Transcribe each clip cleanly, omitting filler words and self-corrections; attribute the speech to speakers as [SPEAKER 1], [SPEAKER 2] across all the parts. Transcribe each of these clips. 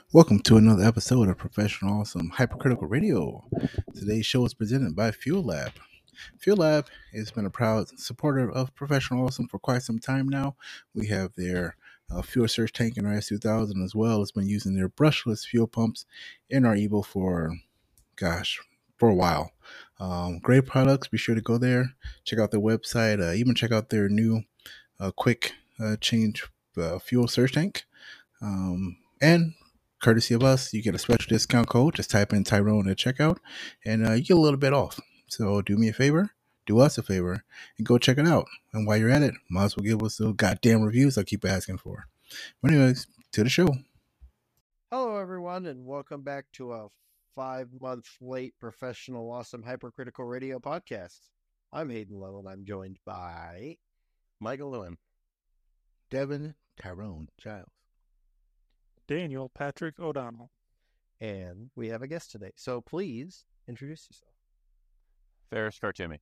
[SPEAKER 1] Welcome to another episode of Professional Awesome Hypercritical Radio. Today's show is presented by Fuel Lab. Fuel Lab has been a proud supporter of Professional Awesome for quite some time now. We have their fuel surge tank in our S2000 as well as been using their brushless fuel pumps in our Evo for a while. Great products. Be sure to go there, check out their website, even check out their new quick change fuel surge tank. And courtesy of us, you get a special discount code. Just type in Tyrone at checkout, and you get a little bit off. So do me a favor, do us a favor, and go check it out. And while you're at it, might as well give us the goddamn reviews I keep asking for. But anyways, to the show.
[SPEAKER 2] Hello, everyone, and welcome back to a 5-month late Professional Awesome Hypercritical Radio podcast. I'm Hayden Lowe, and I'm joined by
[SPEAKER 3] Michael Lewin,
[SPEAKER 1] Devin Tyrone Giles,
[SPEAKER 4] Daniel Patrick O'Donnell,
[SPEAKER 2] and we have a guest today. So please introduce yourself.
[SPEAKER 3] Ferris Kartumi.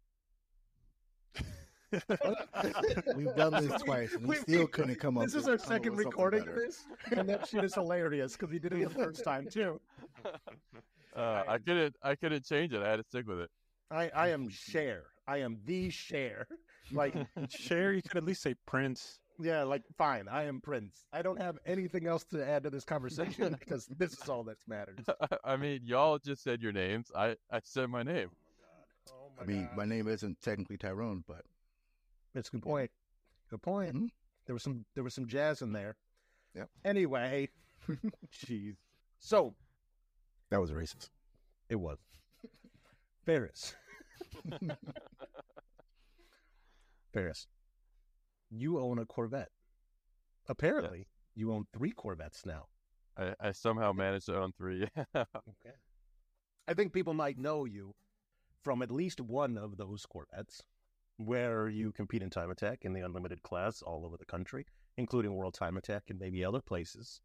[SPEAKER 1] We've done this twice, and we still couldn't come up.
[SPEAKER 2] This is our second recording of this, and that shit is hilarious because we did it the first time too.
[SPEAKER 3] I couldn't change it. I had to stick with it.
[SPEAKER 2] I am Cher. I am the Cher. Like
[SPEAKER 4] Cher, you could at least say Prince.
[SPEAKER 2] Yeah, like fine. I am Prince. I don't have anything else to add to this conversation because this is all that matters.
[SPEAKER 3] I mean, y'all just said your names. I said my name.
[SPEAKER 2] Oh
[SPEAKER 1] I mean, my name isn't technically Tyrone, but
[SPEAKER 2] it's a good point. Good point.
[SPEAKER 1] Mhm.
[SPEAKER 2] There was some jazz in there.
[SPEAKER 1] Yep.
[SPEAKER 2] Anyway, jeez. So
[SPEAKER 1] that was racist.
[SPEAKER 2] it was Ferris. Ferris, you own a Corvette. Apparently, you own 3 Corvettes now.
[SPEAKER 3] I somehow managed to own 3.
[SPEAKER 2] Okay. I think people might know you from at least one of those Corvettes, where you compete in time attack in the unlimited class all over the country, including World Time Attack and maybe other places.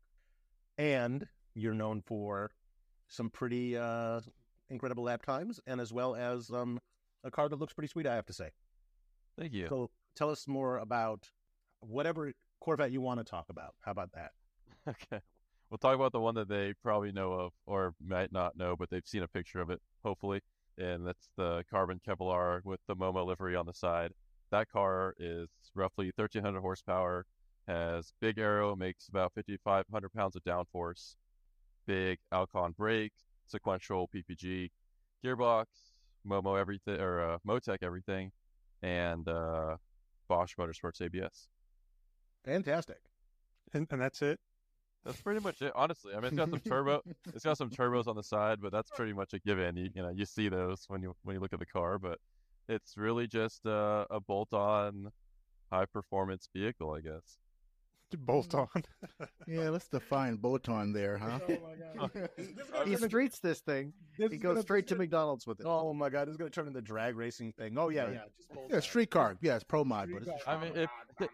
[SPEAKER 2] And you're known for some pretty incredible lap times, and as well as a car that looks pretty sweet, I have to say.
[SPEAKER 3] Thank you.
[SPEAKER 2] So tell us more about whatever Corvette you want to talk about. How about that?
[SPEAKER 3] Okay. We'll talk about the one that they probably know of or might not know, but they've seen a picture of it, hopefully. And that's the carbon Kevlar with the Momo livery on the side. That car is roughly 1,300 horsepower, has big aero, makes about 5,500 pounds of downforce, big Alcon brakes, sequential PPG, gearbox, Momo everything, or Motec everything, and Bosch Motorsports ABS.
[SPEAKER 2] Fantastic.
[SPEAKER 4] And that's it?
[SPEAKER 3] That's pretty much it, honestly. I mean, it's got some turbo. It's got some turbos on the side, but that's pretty much a given. You see those when you look at the car, but it's really just a bolt-on high-performance vehicle, I guess.
[SPEAKER 4] Bolt on.
[SPEAKER 1] Yeah, let's define bolt-on there, huh?
[SPEAKER 2] Oh my God.
[SPEAKER 5] He streets this thing. He goes straight to McDonald's with it.
[SPEAKER 2] Oh my God, this is going to turn into a drag racing thing. Oh yeah,
[SPEAKER 1] Yeah, streetcar. Yeah, it's pro mod, but it's
[SPEAKER 3] I mean,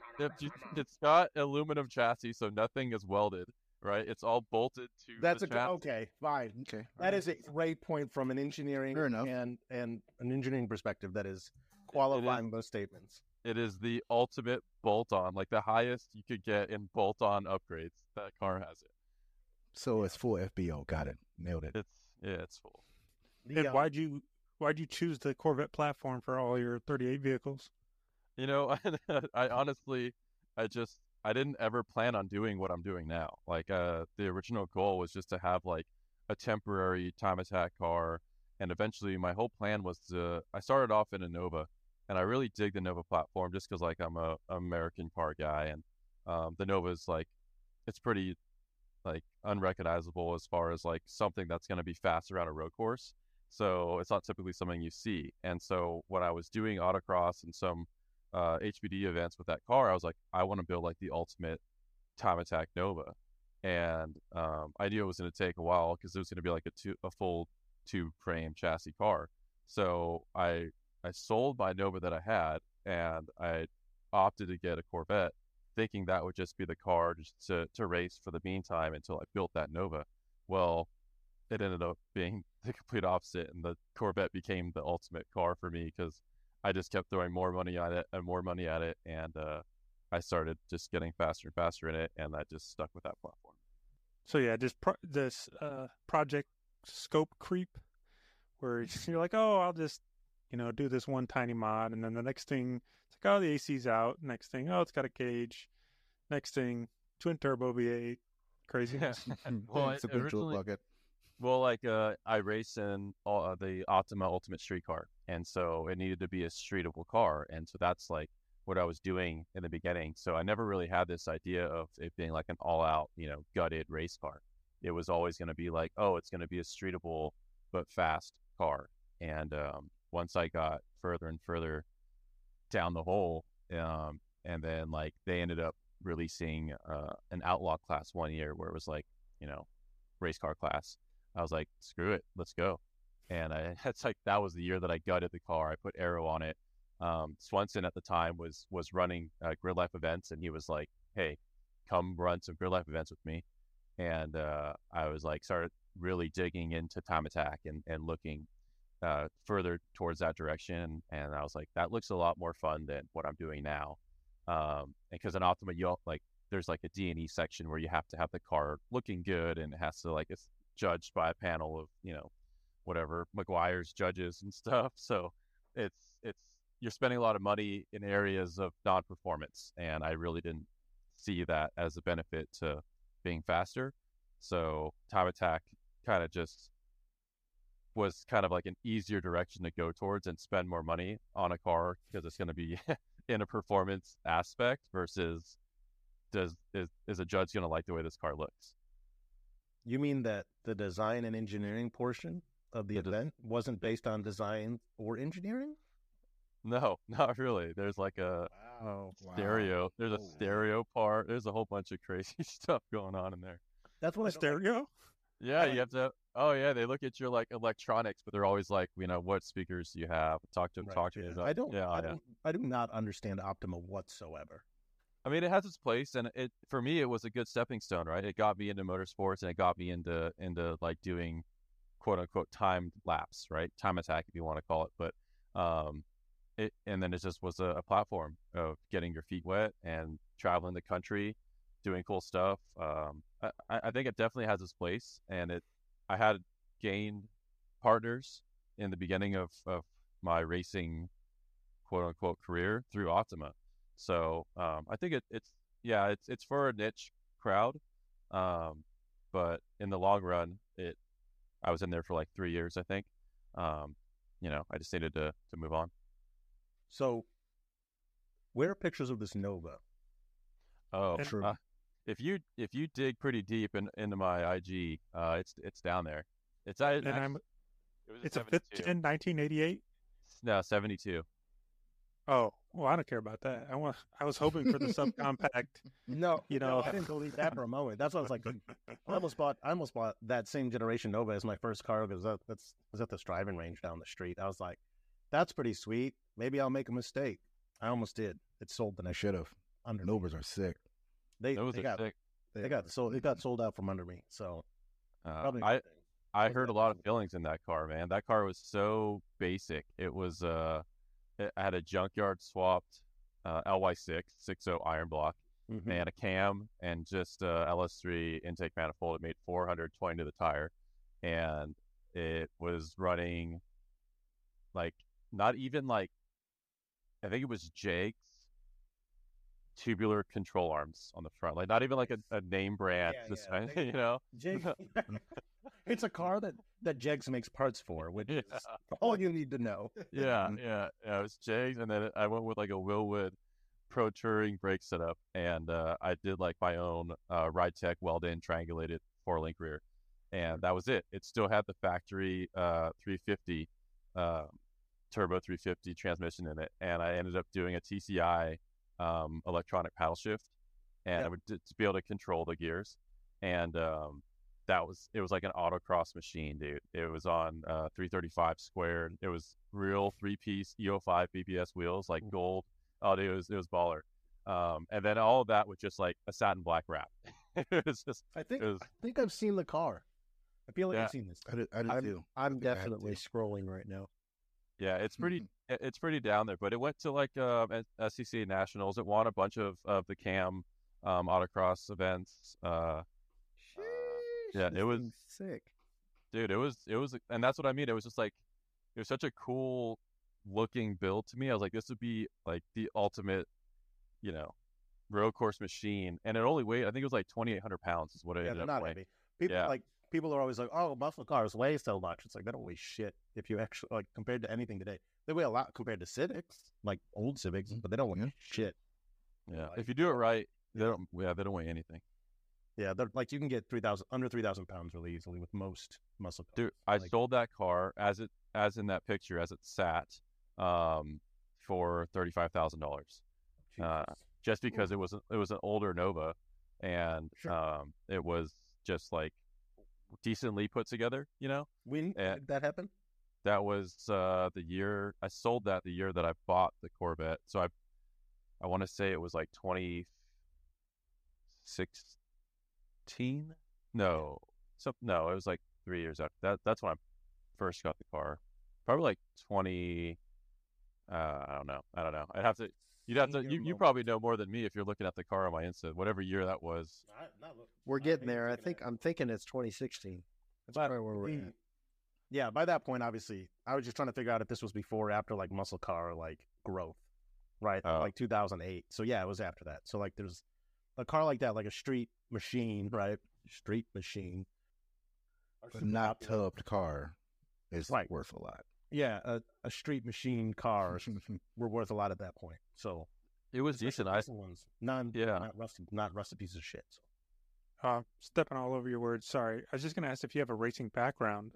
[SPEAKER 3] it's got aluminum chassis, so nothing is welded, right? It's all bolted to
[SPEAKER 2] That's
[SPEAKER 3] the
[SPEAKER 2] a
[SPEAKER 3] chassis.
[SPEAKER 2] okay, fine.
[SPEAKER 1] okay.
[SPEAKER 2] That is a great point from an engineering
[SPEAKER 1] Fair enough.
[SPEAKER 2] and an engineering perspective. That is qualifying those statements.
[SPEAKER 3] It is the ultimate bolt-on, like the highest you could get in bolt-on upgrades. That car has it.
[SPEAKER 1] So it's full FBO. Got it. Nailed it.
[SPEAKER 3] It's full.
[SPEAKER 4] And why'd you choose the Corvette platform for all your 38 vehicles?
[SPEAKER 3] You know, I honestly, I didn't ever plan on doing what I'm doing now. Like, the original goal was just to have like a temporary time attack car, and eventually my whole plan was I started off in a Nova, and I really dig the Nova platform just because like I'm a American car guy, and the Nova is like, it's pretty like unrecognizable as far as like something that's going to be fast around a road course. So it's not typically something you see. And so when I was doing autocross and some HPD events with that car, I was like, I want to build like the ultimate time attack Nova. And I knew it was going to take a while because it was going to be like a full 2-frame chassis car. So I sold my Nova that I had, and I opted to get a Corvette, thinking that would just be the car just to race for the meantime until I built that Nova. Well, it ended up being the complete opposite, and the Corvette became the ultimate car for me because I just kept throwing more money at it and more money at it, and I started just getting faster and faster in it, and I just stuck with that platform.
[SPEAKER 4] So yeah, this project scope creep, where you're like, oh, I'll just do this one tiny mod, and then the next thing it's like, oh, the AC's out. Next thing, oh, it's got a cage. Next thing, twin turbo V8, craziness.
[SPEAKER 3] Well,
[SPEAKER 1] It's a good joke
[SPEAKER 3] originally,
[SPEAKER 1] bucket.
[SPEAKER 3] well, like I race in the Optima Ultimate Street Car, and so it needed to be a streetable car, and so that's like what I was doing in the beginning. So I never really had this idea of it being like an all-out, gutted race car. It was always going to be like, oh, it's going to be a streetable but fast car. And once I got further and further down the hole, and then like they ended up releasing an Outlaw class one year where it was like, race car class. I was like, screw it, let's go. And it's like that was the year that I gutted the car. I put aero on it. Swenson at the time was running Grid Life events, and he was like, "Hey, come run some Grid Life events with me." And I was like, started really digging into time attack and looking further towards that direction. And I was like, that looks a lot more fun than what I'm doing now. Because in Optima, there's like a D&E section where you have to have the car looking good, and it has to it's judged by a panel of whatever McGuire's judges and stuff. So it's you're spending a lot of money in areas of non-performance, and I really didn't see that as a benefit to being faster. So time attack kind of just was kind of like an easier direction to go towards and spend more money on a car because it's going to be in a performance aspect versus is a judge going to like the way this car looks.
[SPEAKER 2] You mean that the design and engineering portion of the event wasn't based on design or engineering?
[SPEAKER 3] No, not really. There's like a stereo. There's a stereo part. There's a whole bunch of crazy stuff going on in there.
[SPEAKER 2] That's what
[SPEAKER 4] Stereo?
[SPEAKER 3] Yeah, you have to. Oh yeah, they look at your like electronics, but they're always like, what speakers do you have? Talk to me.
[SPEAKER 2] I do not understand Optima whatsoever.
[SPEAKER 3] I mean, it has its place, and it for me, it was a good stepping stone, right? It got me into motorsports, and it got me into like doing quote unquote timed laps, right? Time attack, if you want to call it, but and then it just was a platform of getting your feet wet and traveling the country, doing cool stuff. I think it definitely has its place, and I had gained partners in the beginning of my racing quote unquote career through Optima. So I think it's for a niche crowd, but in the long run, I was in there for like 3 years, I think. I just needed to move on.
[SPEAKER 2] So, where are pictures of this Nova?
[SPEAKER 3] Oh, if you dig pretty deep into my IG, it's down there. It's a
[SPEAKER 4] 5th gen 1988.
[SPEAKER 3] No, 72.
[SPEAKER 2] Oh,
[SPEAKER 4] well, I don't care about that. I was hoping for the subcompact.
[SPEAKER 2] No, I didn't believe that for a moment. That's what I was like. I almost bought that same generation Nova as my first car because that was at this driving range down the street. I was like, that's pretty sweet. Maybe I'll make a mistake. I almost did. It sold the
[SPEAKER 1] I
[SPEAKER 2] next.
[SPEAKER 1] should have. Novas are sick.
[SPEAKER 2] They
[SPEAKER 3] Those are
[SPEAKER 2] got
[SPEAKER 3] sick.
[SPEAKER 2] they got sold. It got sold out from under me. So probably.
[SPEAKER 3] I heard a lot of feelings in that car, man. That car was so basic. It was it had a junkyard swapped LY6 6.0 iron block and a cam and just LS3 intake manifold. It made 420 to the tire, and it was running like not even like I think it was Jake's tubular control arms on the front, like not even like a name brand suspension,
[SPEAKER 2] Jake, it's a car that Jegs makes parts for, which is all you need to know.
[SPEAKER 3] Yeah, it was Jake's, and then I went with like a Willwood Pro Touring brake setup, and I did like my own Ride Tech weld-in triangulated 4-link rear, and that was it. It still had the factory 350 turbo 350 transmission in it, and I ended up doing a TCI electronic paddle shift, and I would to be able to control the gears, and it was like an autocross machine, dude. It was on 335 squared. It was real 3-piece EO5 BBS wheels, like gold. Oh, dude, it was baller. And then all of that with just like a satin black wrap. It was just.
[SPEAKER 2] I think I've seen the car. I feel like I've seen this.
[SPEAKER 1] I did too.
[SPEAKER 5] I'm definitely scrolling right now.
[SPEAKER 3] Yeah, it's pretty down there, but it went to like SCCA Nationals. It won a bunch of the CAM autocross events. Yeah,
[SPEAKER 5] This
[SPEAKER 3] it was,
[SPEAKER 5] thing's sick.
[SPEAKER 3] dude. It was, and that's what I mean. It was just like, it was such a cool looking build to me. I was like, this would be like the ultimate, you know, road course machine. And it only weighed, I think it was like 2,800 pounds is what it
[SPEAKER 2] Yeah,
[SPEAKER 3] ended
[SPEAKER 2] they're
[SPEAKER 3] up
[SPEAKER 2] not
[SPEAKER 3] weighing.
[SPEAKER 2] heavy. People
[SPEAKER 3] Yeah.
[SPEAKER 2] people are always like, "Oh, muscle cars weigh so much." It's like they don't weigh shit if you actually like compared to anything today. They weigh a lot compared to Civics, like old Civics, but they don't weigh shit.
[SPEAKER 3] Yeah.
[SPEAKER 2] Like,
[SPEAKER 3] If you do it right, they don't weigh anything.
[SPEAKER 2] yeah, they're like you can get under 3,000 pounds really easily with most muscle cars.
[SPEAKER 3] Dude, I
[SPEAKER 2] Like,
[SPEAKER 3] sold that car as in that picture as it sat, for $35,000. Just because it was an older Nova, and
[SPEAKER 2] Sure.
[SPEAKER 3] it was just like decently put together.
[SPEAKER 2] when did that happen?
[SPEAKER 3] That was the year I sold that. The year that I bought the Corvette. So I want to say it was like 2016. No, it was like 3 years after that. That's when I first got the car. Probably like 20. I don't know. I'd have to. You'd have to. You probably know more than me if you're looking at the car on my Insta. Whatever year that was.
[SPEAKER 5] We're getting there. I'm thinking it's 2016. That's probably where we're at.
[SPEAKER 2] Yeah, by that point, obviously, I was just trying to figure out if this was before or after like muscle car like growth, right? Like 2008. So yeah, it was after that. So like, there's a car like that, like a street machine, right? Street machine,
[SPEAKER 1] But not tubbed car is
[SPEAKER 2] Right.
[SPEAKER 1] worth a lot.
[SPEAKER 2] Yeah, a street machine cars were worth a lot at that point. So
[SPEAKER 3] It was decent. I
[SPEAKER 2] ones, not rusty pieces of shit. So.
[SPEAKER 4] Stepping all over your words. Sorry. I was just going to ask if you have a racing background.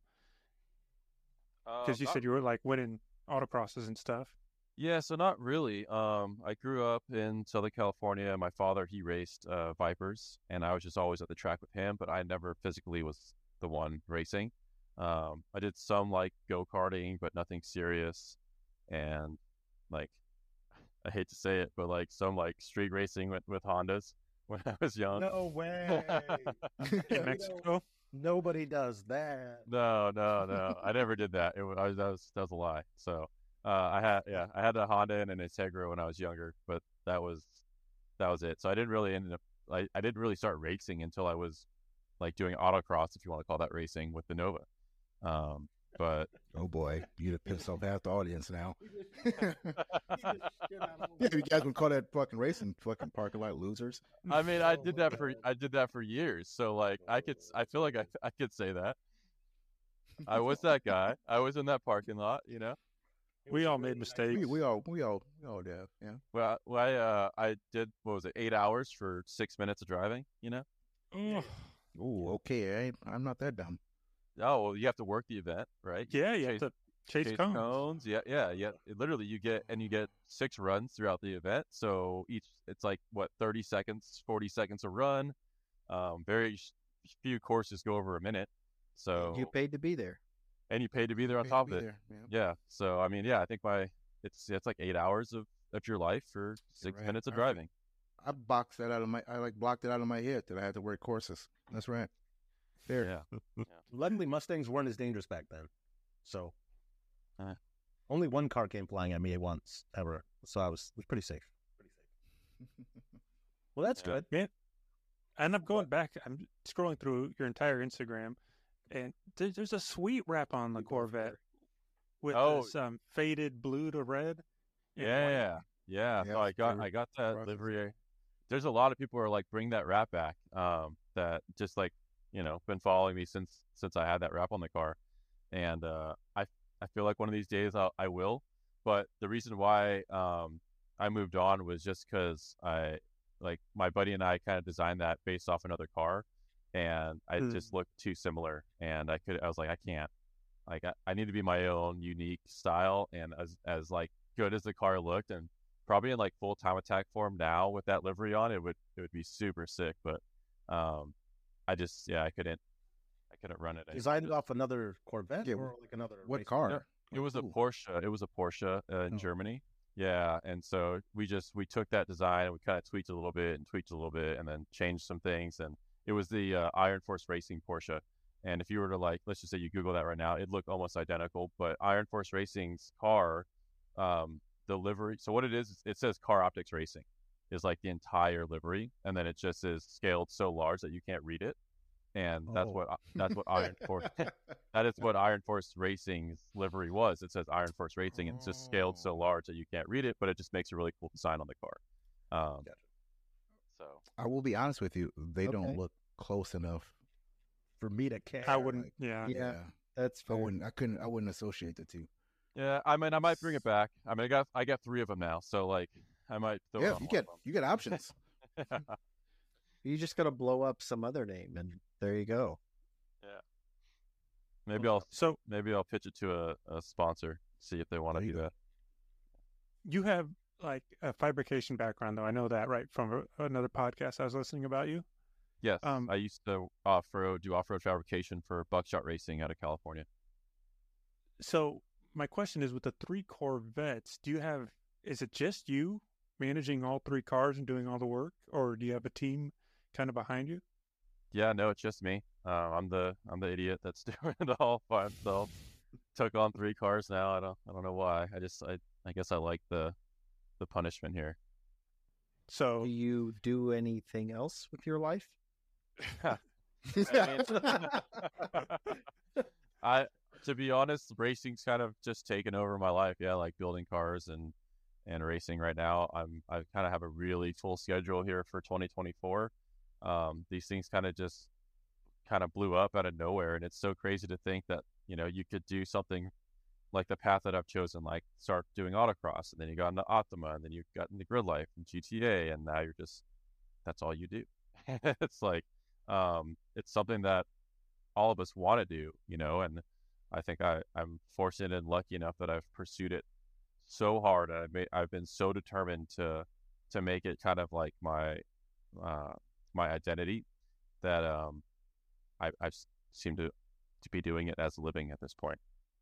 [SPEAKER 4] Because you said you were like winning autocrosses and stuff.
[SPEAKER 3] Yeah, so not really. I grew up in Southern California. My father, he raced Vipers, and I was just always at the track with him, but I never physically was the one racing. I did some like go-karting, but nothing serious. And like, I hate to say it, but like some like street racing with Hondas when I was young.
[SPEAKER 2] No way.
[SPEAKER 4] In Mexico?
[SPEAKER 2] Nobody does that.
[SPEAKER 3] No. I never did that. That was a lie. So I had a Honda and an Integra when I was younger, but that was it. So I didn't really I didn't really start racing until I was like doing autocross, if you want to call that racing, with the Nova. But
[SPEAKER 1] Oh boy, you'd have pissed off half the audience now. Yeah, you guys would call that fucking racing fucking parking lot losers.
[SPEAKER 3] I mean, I did that for years. So like I feel like I could say that. I was that guy. I was in that parking lot,
[SPEAKER 4] We all made mistakes.
[SPEAKER 1] We all did. Yeah.
[SPEAKER 3] Well, I did, what was it, 8 hours for 6 minutes of driving,
[SPEAKER 4] Oh,
[SPEAKER 1] Ooh, okay. I'm not that dumb.
[SPEAKER 3] Oh, well, you have to work the event, right?
[SPEAKER 4] yeah, you have to chase cones.
[SPEAKER 3] Yeah. Literally, you get 6 runs throughout the event. So it's like what, 30 seconds, 40 seconds a run. Very few courses go over a minute. So
[SPEAKER 5] You paid to be there.
[SPEAKER 3] and you paid to be there on top of it. Yeah. So I mean, yeah, I think it's like 8 hours of your life for 6
[SPEAKER 1] right.
[SPEAKER 3] minutes of
[SPEAKER 1] All right.
[SPEAKER 3] driving.
[SPEAKER 1] I blocked that out of my. I like blocked it out of my head that I had to work courses. That's right. There.
[SPEAKER 3] Yeah.
[SPEAKER 2] Luckily, Mustangs weren't as dangerous back then. So only one car came flying at me once ever. So I was pretty safe. Well, that's
[SPEAKER 3] Yeah.
[SPEAKER 2] good.
[SPEAKER 4] Yeah. And I'm going back. I'm scrolling through your entire Instagram, and there's a sweet wrap on the Corvette with this faded blue to red. and white.
[SPEAKER 3] Yeah.
[SPEAKER 1] Yeah,
[SPEAKER 3] No, I got that
[SPEAKER 1] process.
[SPEAKER 3] livery. There's a lot of people who are like, bring that wrap back. That just like, been following me since I had that wrap on the car, and I feel like one of these days I will. But the reason why I moved on was just because my buddy and I kind of designed that based off another car, and I just looked too similar, and I was like, I can't. Like I need to be my own unique style, and as like good as the car looked, and probably in like full time attack form now with that livery on, it would be super sick. But I couldn't run it.
[SPEAKER 2] Designed off another Corvette
[SPEAKER 1] Yeah,
[SPEAKER 2] or like another
[SPEAKER 1] What
[SPEAKER 2] race
[SPEAKER 1] car?
[SPEAKER 3] No, it was a Porsche. It was a Porsche in Germany. Yeah, and so we took that design and we kind of tweaked it a little bit and then changed some things, and it was the Iron Force Racing Porsche. And if you were to let's just say you Google that right now, it'd look almost identical. But Iron Force Racing's car, the livery. So what it is, it says Car Optics Racing, is like the entire livery, and then it just is scaled so large that you can't read it. and
[SPEAKER 5] Oh.
[SPEAKER 3] that's what Iron Force that is what Iron Force Racing's livery was. It says Iron Force Racing, and it's just scaled so large that you can't read it, but it just makes a really cool design on the car.
[SPEAKER 2] Gotcha.
[SPEAKER 3] So
[SPEAKER 1] I will be honest with you; they don't
[SPEAKER 5] Okay.
[SPEAKER 1] look close enough.
[SPEAKER 5] For me to care.
[SPEAKER 4] I wouldn't.
[SPEAKER 1] like,
[SPEAKER 4] Yeah.
[SPEAKER 5] Yeah. That's
[SPEAKER 1] I
[SPEAKER 5] fair.
[SPEAKER 1] wouldn't associate the two.
[SPEAKER 3] yeah, I mean, I might bring it back. I mean, I got 3 of them now, so like I might throw it
[SPEAKER 1] Yeah,
[SPEAKER 3] on
[SPEAKER 1] you get options.
[SPEAKER 3] one of them.
[SPEAKER 5] You just got to blow up some other name, and there you go.
[SPEAKER 3] maybe
[SPEAKER 4] So
[SPEAKER 3] I'll pitch it to a sponsor, see if they want to
[SPEAKER 1] There you
[SPEAKER 3] do
[SPEAKER 1] go.
[SPEAKER 3] that.
[SPEAKER 4] you have like a fabrication background, though. I know that, right, from another podcast I was listening about you.
[SPEAKER 3] Yes, I used to do off-road fabrication for Buckshot Racing out of California.
[SPEAKER 4] So my question is, with the 3 Corvettes, is it just you managing all 3 cars and doing all the work, or do you have a team kind of behind you?
[SPEAKER 3] Yeah, no, it's just me. I'm the idiot that's doing it all by himself. Took on 3 cars now. I don't know why. I guess I like the punishment here.
[SPEAKER 4] So
[SPEAKER 5] Do you do anything else with your life?
[SPEAKER 3] I to be honest, racing's kind of just taken over my life. Yeah, like building cars and racing right now. I kind of have a really full schedule here for 2024. These things kind of blew up out of nowhere, and it's so crazy to think that you could do something like the path that I've chosen, like start doing autocross, and then you got into Optima, and then you got into Grid Life and GTA, and now that's all you do. It's like it's something that all of us want to do, and I think I'm fortunate and lucky enough that I've pursued it so hard. I've been so determined to make it kind of like my identity that I've seemed to be doing it as a living at this point.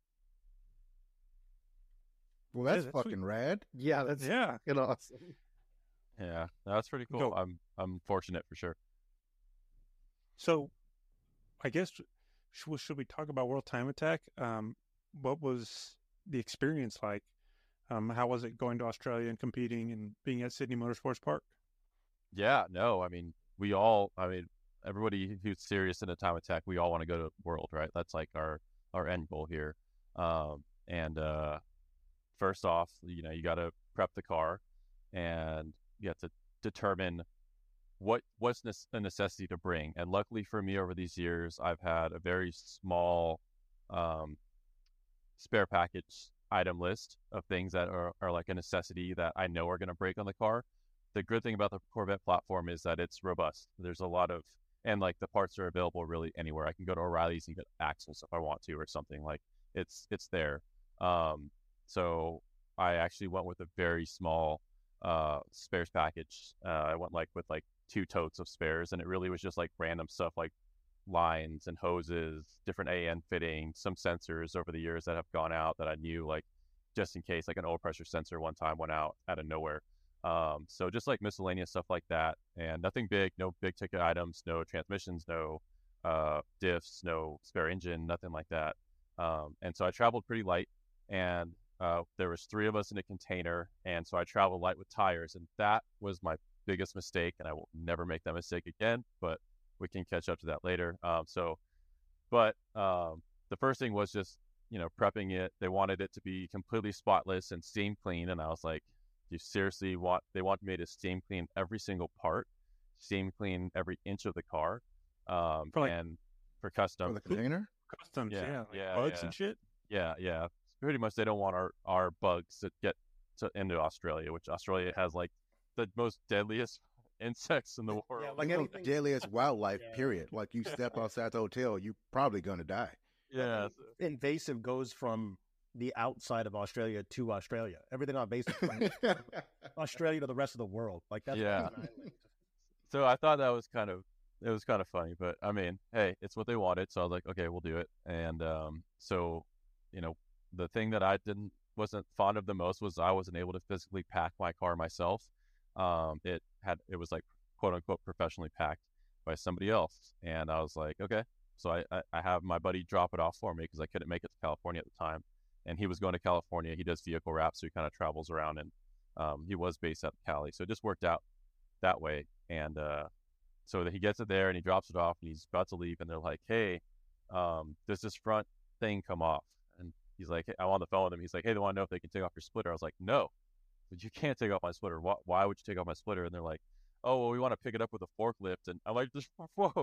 [SPEAKER 1] Well, that's
[SPEAKER 4] that's
[SPEAKER 1] fucking rad.
[SPEAKER 5] Yeah, that's
[SPEAKER 4] yeah.
[SPEAKER 5] fucking awesome.
[SPEAKER 3] Yeah, that's pretty cool.
[SPEAKER 4] Go.
[SPEAKER 3] I'm fortunate for sure.
[SPEAKER 4] So I guess should we talk about World Time Attack? What was the experience like? How was it going to Australia and competing and being at Sydney Motorsports Park?
[SPEAKER 3] Yeah, no, I mean, everybody who's serious in a time attack, we all want to go to World, right? That's like our end goal here. And first off, you got to prep the car, and you have to determine what's a necessity to bring. And luckily for me, over these years, I've had a very small spare package item list of things that are like a necessity that I know are going to break on the car. The good thing about the Corvette platform is that it's robust. There's a lot of, and like the parts are available really anywhere. I can go to O'Reilly's and get axles if I want to, or something. Like it's there. So I actually went with a very small spares package. I went with 2 totes of spares, and it really was just like random stuff like lines and hoses, different AN fittings, some sensors over the years that have gone out that I knew, like just in case, like an oil pressure sensor one time went out of nowhere. So just like miscellaneous stuff like that, and nothing big, no big ticket items, no transmissions, no diffs, no spare engine, nothing like that. And so I traveled pretty light, and there was 3 of us in a container, and so I traveled light with tires, and that was my biggest mistake, and I will never make that mistake again, but we can catch up to that later. The first thing was just, prepping it. They wanted it to be completely spotless and steam clean, and I was like, do you seriously they want me to steam clean every single part, steam clean every inch of the car, and for custom.
[SPEAKER 1] For the container?
[SPEAKER 4] Customs,
[SPEAKER 3] Yeah,
[SPEAKER 4] bugs
[SPEAKER 3] yeah.
[SPEAKER 4] and shit.
[SPEAKER 3] Yeah. Pretty much they don't want our bugs to get into Australia, which Australia has like the most deadliest insects in the world.
[SPEAKER 2] like
[SPEAKER 1] You know,
[SPEAKER 2] anything-
[SPEAKER 1] deadliest wildlife,
[SPEAKER 2] Yeah.
[SPEAKER 1] period. Like you step outside the hotel, you probably gonna die.
[SPEAKER 3] Yeah.
[SPEAKER 2] Invasive goes from the outside of Australia to Australia. Everything on basic from Australia to the rest of the world. Like that's
[SPEAKER 3] Yeah.
[SPEAKER 2] an island.
[SPEAKER 3] So I thought it was kind of funny, but I mean, hey, it's what they wanted, so I was like, okay, we'll do it. And so the thing that I wasn't fond of the most was I wasn't able to physically pack my car myself. It was like quote unquote professionally packed by somebody else, and I was like, okay. So I have my buddy drop it off for me because I couldn't make it to California at the time, and he was going to California. He does vehicle wraps, so he kind of travels around, and he was based out of Cali, so it just worked out that way. And so that he gets it there and he drops it off and he's about to leave and they're like, hey, does this front thing come off? And he's like, I'm on the phone with him. He's like, hey, they want to know if they can take off your splitter. I was like, no, but you can't take off my splitter. Why would you take off my splitter? And they're like, oh, well, we want to pick it up with a forklift. And I'm like, just whoa.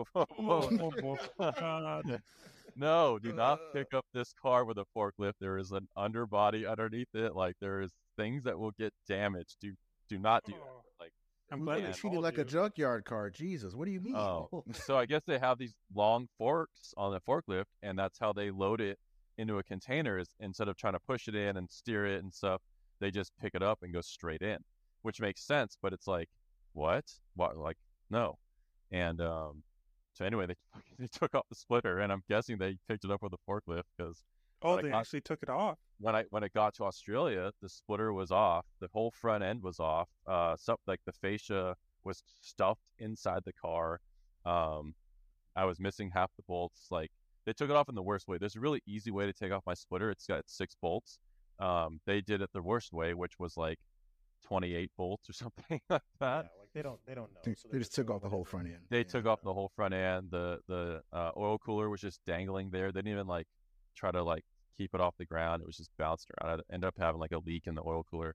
[SPEAKER 4] God.
[SPEAKER 3] No, do not pick up this car with a forklift. There is an underbody underneath it. Like, there is things that will get damaged. Do not do that. Like,
[SPEAKER 4] I'm glad
[SPEAKER 5] They
[SPEAKER 4] they
[SPEAKER 5] treat it
[SPEAKER 4] called
[SPEAKER 5] like a
[SPEAKER 4] you.
[SPEAKER 5] junkyard car. Jesus, what do you mean?
[SPEAKER 3] oh, so I guess they have these long forks on the forklift, and that's how they load it into a container. Is instead of trying to push it in and steer it and stuff, they just pick it up and go straight in, which makes sense. But it's like, what? Like, no. And so anyway, they took off the splitter, and I'm guessing they picked it up with a forklift because
[SPEAKER 4] Oh, they actually took it off.
[SPEAKER 3] when it got to Australia, the splitter was off, the whole front end was off. Stuff like the fascia was stuffed inside the car. I was missing half the bolts. Like, they took it off in the worst way. There's a really easy way to take off my splitter. It's got 6 bolts. They did it the worst way, which was like 28 bolts or something like that.
[SPEAKER 2] Yeah, like they don't know. So
[SPEAKER 1] They just took off the whole front end.
[SPEAKER 3] They took off the whole front end. The oil cooler was just dangling there. They didn't even like try to like keep it off the ground. It was just bounced around. I ended up having like a leak in the oil cooler.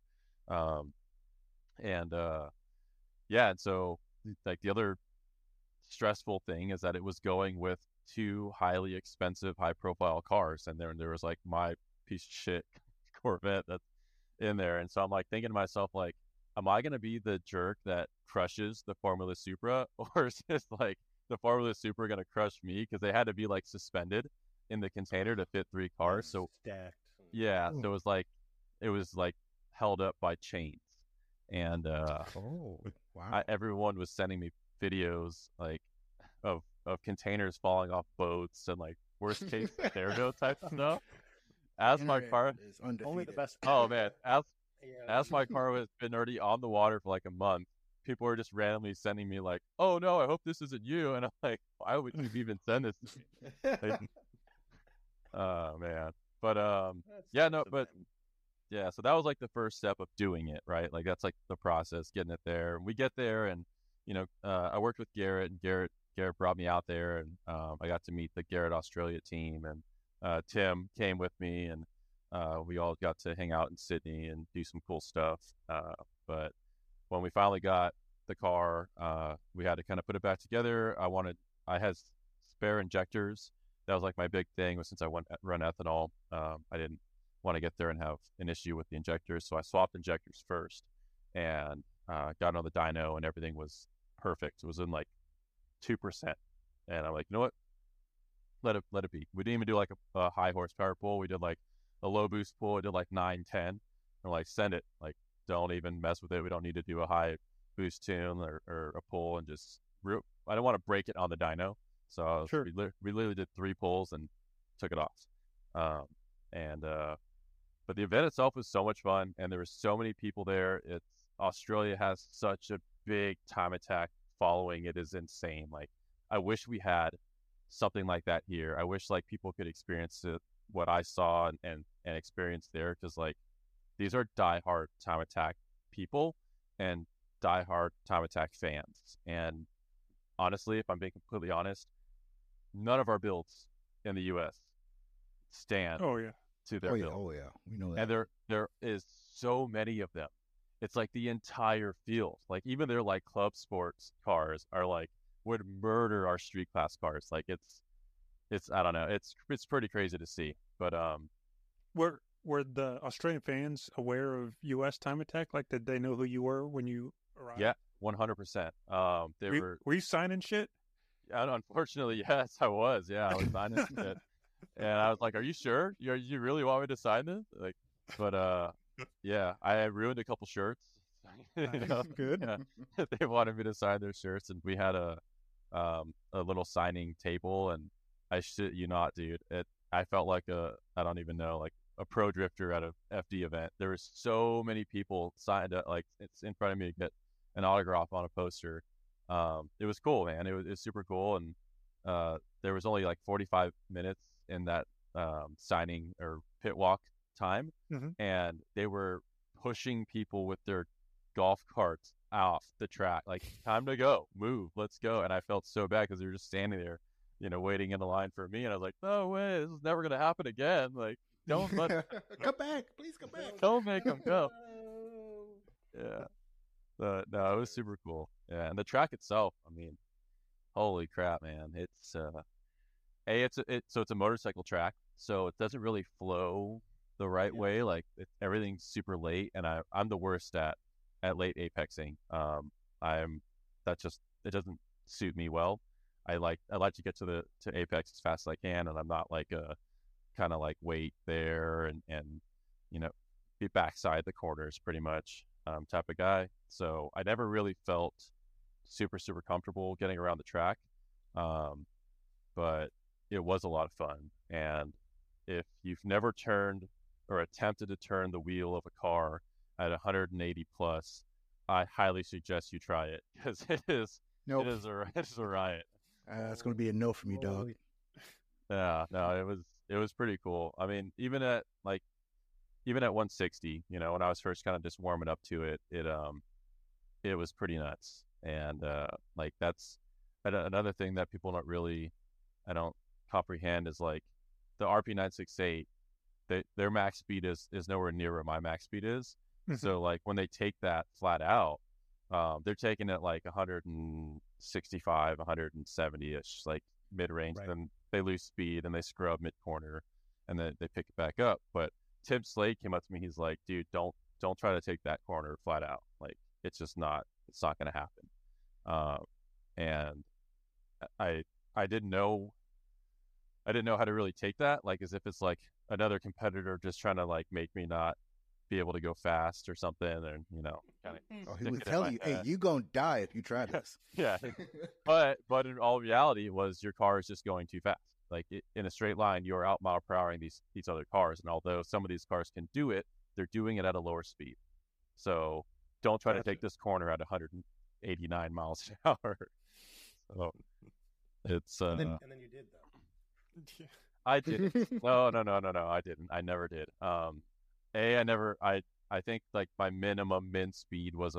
[SPEAKER 3] And so like the other stressful thing is that it was going with 2 highly expensive, high profile cars, and there was like my piece of shit Corvette that's in there. And so I'm like thinking to myself, like, am I going to be the jerk that crushes the Formula Supra, or is this like the Formula Supra going to crush me? Because they had to be like suspended in the container to fit 3 cars. So
[SPEAKER 2] stacked.
[SPEAKER 3] yeah, so it was like held up by chains. And
[SPEAKER 1] Oh, wow.
[SPEAKER 3] everyone was sending me videos like of containers falling off boats and like worst case scenario type stuff. As my
[SPEAKER 1] Internet
[SPEAKER 3] car,
[SPEAKER 1] is undefeated.
[SPEAKER 2] Only the best.
[SPEAKER 3] oh man, as
[SPEAKER 2] Yeah.
[SPEAKER 3] my car has been already on the water for like a month, people were just randomly sending me like, "Oh no, I hope this isn't you," and I'm like, "Why would you even send this to me?" Like, oh man, but yeah, no, but yeah, so that was like the first step of doing it, right? Like that's like the process, getting it there. We get there, and I worked with Garrett, and Garrett brought me out there, and I got to meet the Garrett Australia team, and Tim came with me, and we all got to hang out in Sydney and do some cool stuff. But when we finally got the car, we had to kind of put it back together. I had spare injectors. That was like my big thing, was since I run ethanol, I didn't want to get there and have an issue with the injectors. So I swapped injectors first and got on the dyno, and everything was perfect. It was in like 2%. And I'm like, you know what? Let it be. We didn't even do like a high horsepower pull. We did like a low boost pull. We did like 9, 10. We're like, send it. Like, don't even mess with it. We don't need to do a high boost tune or a pull, and just I don't want to break it on the dyno. So
[SPEAKER 4] Sure.
[SPEAKER 3] we literally did 3 pulls and took it off. But the event itself was so much fun, and there were so many people there. Australia has such a big time attack following. It is insane. Like, I wish we had something like that here. I wish like people could experience what I saw and experience there, because like these are diehard time attack people and diehard time attack fans. And honestly, if I'm being completely honest, none of our builds in the U.S. stand
[SPEAKER 4] Oh yeah.
[SPEAKER 3] to their
[SPEAKER 1] Oh yeah,
[SPEAKER 3] build.
[SPEAKER 1] oh yeah, we know that.
[SPEAKER 3] And there is so many of them. It's like the entire field. Like even their like club sports cars are like would murder our street class cars. Like it's I don't know. It's pretty crazy to see. But
[SPEAKER 4] Were the Australian fans aware of U.S. time attack? Like, did they know who you were when you arrived?
[SPEAKER 3] yeah, 100%. They
[SPEAKER 4] Were you signing shit?
[SPEAKER 3] and unfortunately, yes, I was. Yeah, I was signing it. And I was like, "Are you sure? You really want me to sign this?" Like, but yeah, I ruined a couple shirts. You know?
[SPEAKER 4] Good.
[SPEAKER 3] Yeah. They wanted me to sign their shirts, and we had a little signing table, and I shit you not, dude. I felt like I don't even know, like a pro drifter at a FD event. There was so many people signed up, like it's in front of me to get an autograph on a poster. It was cool, man. It was super cool, and there was only like 45 minutes in that signing or pit walk time,
[SPEAKER 4] Mhm.
[SPEAKER 3] and they were pushing people with their golf carts off the track. Like, time to go, move, let's go. And I felt so bad because they were just standing there, waiting in the line for me. And I was like, no way, this is never gonna happen again. Like, don't let
[SPEAKER 1] come back, please come back.
[SPEAKER 3] Don't make them go. Yeah. No, it was super cool. Yeah, and the track itself, I mean, holy crap, man! It's it's a motorcycle track, so it doesn't really flow the right way. Like everything's super late, and I'm the worst at late apexing. It doesn't suit me well. I like to get to apex as fast as I can, and I'm not like a kind of like wait there and be backside the corners pretty much type of guy. So I never really felt super comfortable getting around the track, but it was a lot of fun. And if you've never turned or attempted to turn the wheel of a car at 180 plus, I highly suggest you try it because it is a riot.
[SPEAKER 1] It's going to be a no from you, dog.
[SPEAKER 3] Yeah, no, it was pretty cool. I mean, even at 160, when I was first kind of just warming up to it, it was pretty nuts. And like that's another thing that people I don't comprehend is like the RP968, their max speed is nowhere near where my max speed is. So like when they take that flat out, they're taking it like 165, 170-ish, like mid-range. Right. Then they lose speed and they scrub mid-corner and then they pick it back up. But Tim Slade came up to me. He's like, dude, don't try to take that corner flat out. Like it's not going to happen. And I didn't know how to really take that, like as if it's like another competitor just trying to like make me not be able to go fast or something, and kind of.
[SPEAKER 1] He would tell you, "Hey, you gonna die if you try this."
[SPEAKER 3] Yeah, but in all reality, was your car is just going too fast. Like in a straight line, you're out mile per houring these other cars, and although some of these cars can do it, they're doing it at a lower speed. So don't try to take this corner at 189 miles an hour. So it's
[SPEAKER 2] and then you did though.
[SPEAKER 3] I did. No, I didn't. I never did. I think like my minimum min speed was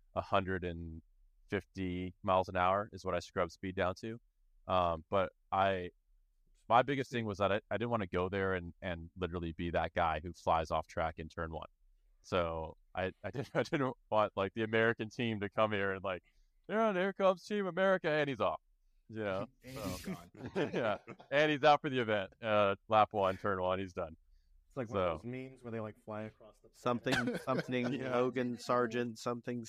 [SPEAKER 3] 150 miles an hour is what I scrubbed speed down to. But my biggest thing was that I didn't want to go there and literally be that guy who flies off track in turn one. So I didn't want like the American team to come here and like, here comes Team America, and he's off. And
[SPEAKER 1] he's gone.
[SPEAKER 3] Yeah, and he's out for the event. Lap one, turn one, he's done.
[SPEAKER 2] It's like one of those memes where they like fly across the
[SPEAKER 5] something
[SPEAKER 3] Yeah.
[SPEAKER 5] Logan Sargent something.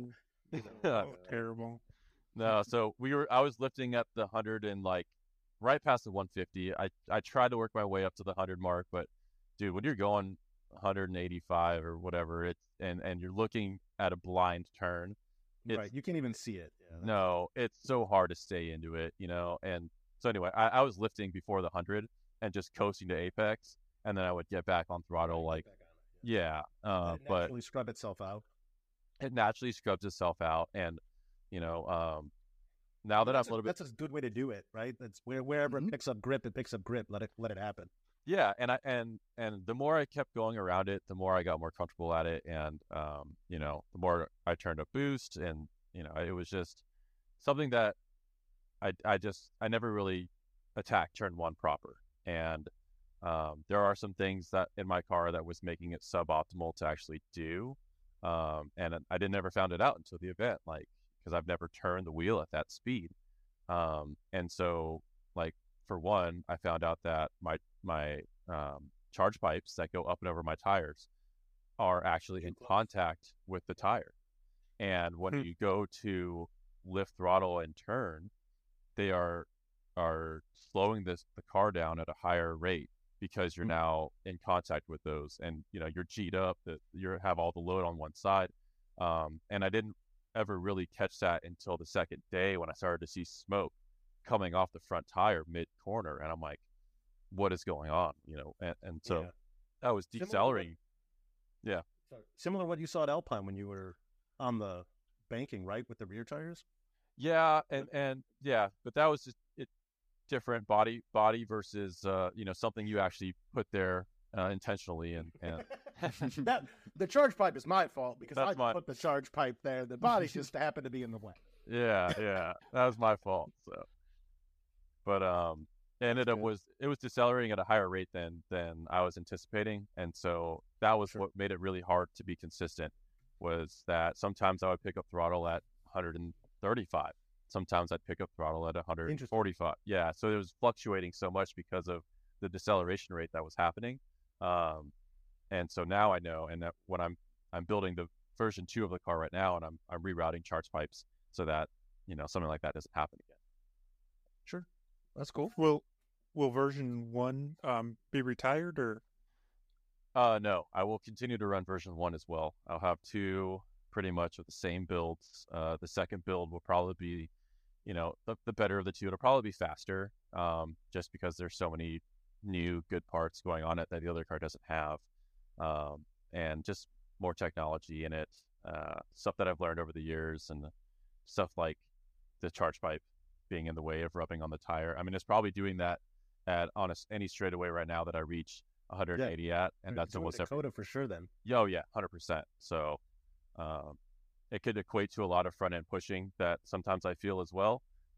[SPEAKER 4] Terrible.
[SPEAKER 3] No, so I was lifting at the 100 and like right past the 150. I tried to work my way up to the 100 mark, but dude, when you're going 185 or whatever, and you're looking at a blind turn.
[SPEAKER 2] Right, you can't even see it. Yeah,
[SPEAKER 3] no, it's so hard to stay into it, And so anyway, I was lifting before the 100 and just coasting to apex, and then I would get back on throttle, like, yeah.
[SPEAKER 2] It
[SPEAKER 3] but
[SPEAKER 2] naturally scrub itself out.
[SPEAKER 3] It naturally scrubs itself out, and now that I'm a little bit,
[SPEAKER 2] that's a good way to do it, right? That's wherever it picks up grip, Let it happen.
[SPEAKER 3] Yeah, and the more I kept going around it, the more I got more comfortable at it, and the more I turned up boost, and it was just something that I never really attacked turn one proper, and there are some things that in my car that was making it suboptimal to actually do, and I never found it out until the event, like because I've never turned the wheel at that speed, and so like for one, I found out that my charge pipes that go up and over my tires are actually in contact with the tire. And when you go to lift throttle and turn, they are slowing the car down at a higher rate because you're now in contact with those, and you're G'd up, that you have all the load on one side. And I didn't ever really catch that until the second day when I started to see smoke coming off the front tire mid corner, and I'm like, what is going on? And so that was decelerating.
[SPEAKER 2] Similar to what you saw at Alpine when you were on the banking, right, with the rear tires.
[SPEAKER 3] Yeah, and yeah, but that was just different body versus something you actually put there intentionally, and
[SPEAKER 2] The charge pipe is my fault because
[SPEAKER 3] That's
[SPEAKER 2] I
[SPEAKER 3] mine.
[SPEAKER 2] put the charge pipe there. The bodies just happen to be in the way.
[SPEAKER 3] Yeah, that was my fault. So, but it ended up
[SPEAKER 2] good.
[SPEAKER 3] it was decelerating at a higher rate than I was anticipating, and so that was
[SPEAKER 2] Sure.
[SPEAKER 3] what made it really hard to be consistent. Was that sometimes I would pick up throttle at 135, sometimes I'd pick up throttle at 145. Yeah, so it was fluctuating so much because of the deceleration rate that was happening. And so now I know, and that when I'm building the version 2 of the car right now, and I'm rerouting charge pipes so that something like that doesn't happen again.
[SPEAKER 2] Sure, that's cool.
[SPEAKER 4] Will version 1 be retired or?
[SPEAKER 3] No, I will continue to run version 1 as well. I'll have 2 pretty much of the same builds. The second build will probably be, the better of the two. It'll probably be faster, just because there's so many new good parts going on it that the other car doesn't have, and just more technology in it, stuff that I've learned over the years, and stuff like the charge pipe being in the way of rubbing on the tire. I mean, it's probably doing that at any straightaway right now that I reach 180 at, and that's almost every
[SPEAKER 2] Dakota for sure. Then,
[SPEAKER 3] oh yeah, 100%. So, it could equate to a lot of front end pushing that sometimes I feel as well.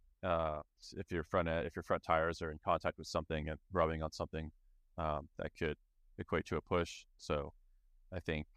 [SPEAKER 3] If your front tires are in contact with something and rubbing on something, that could equate to a push. So, I think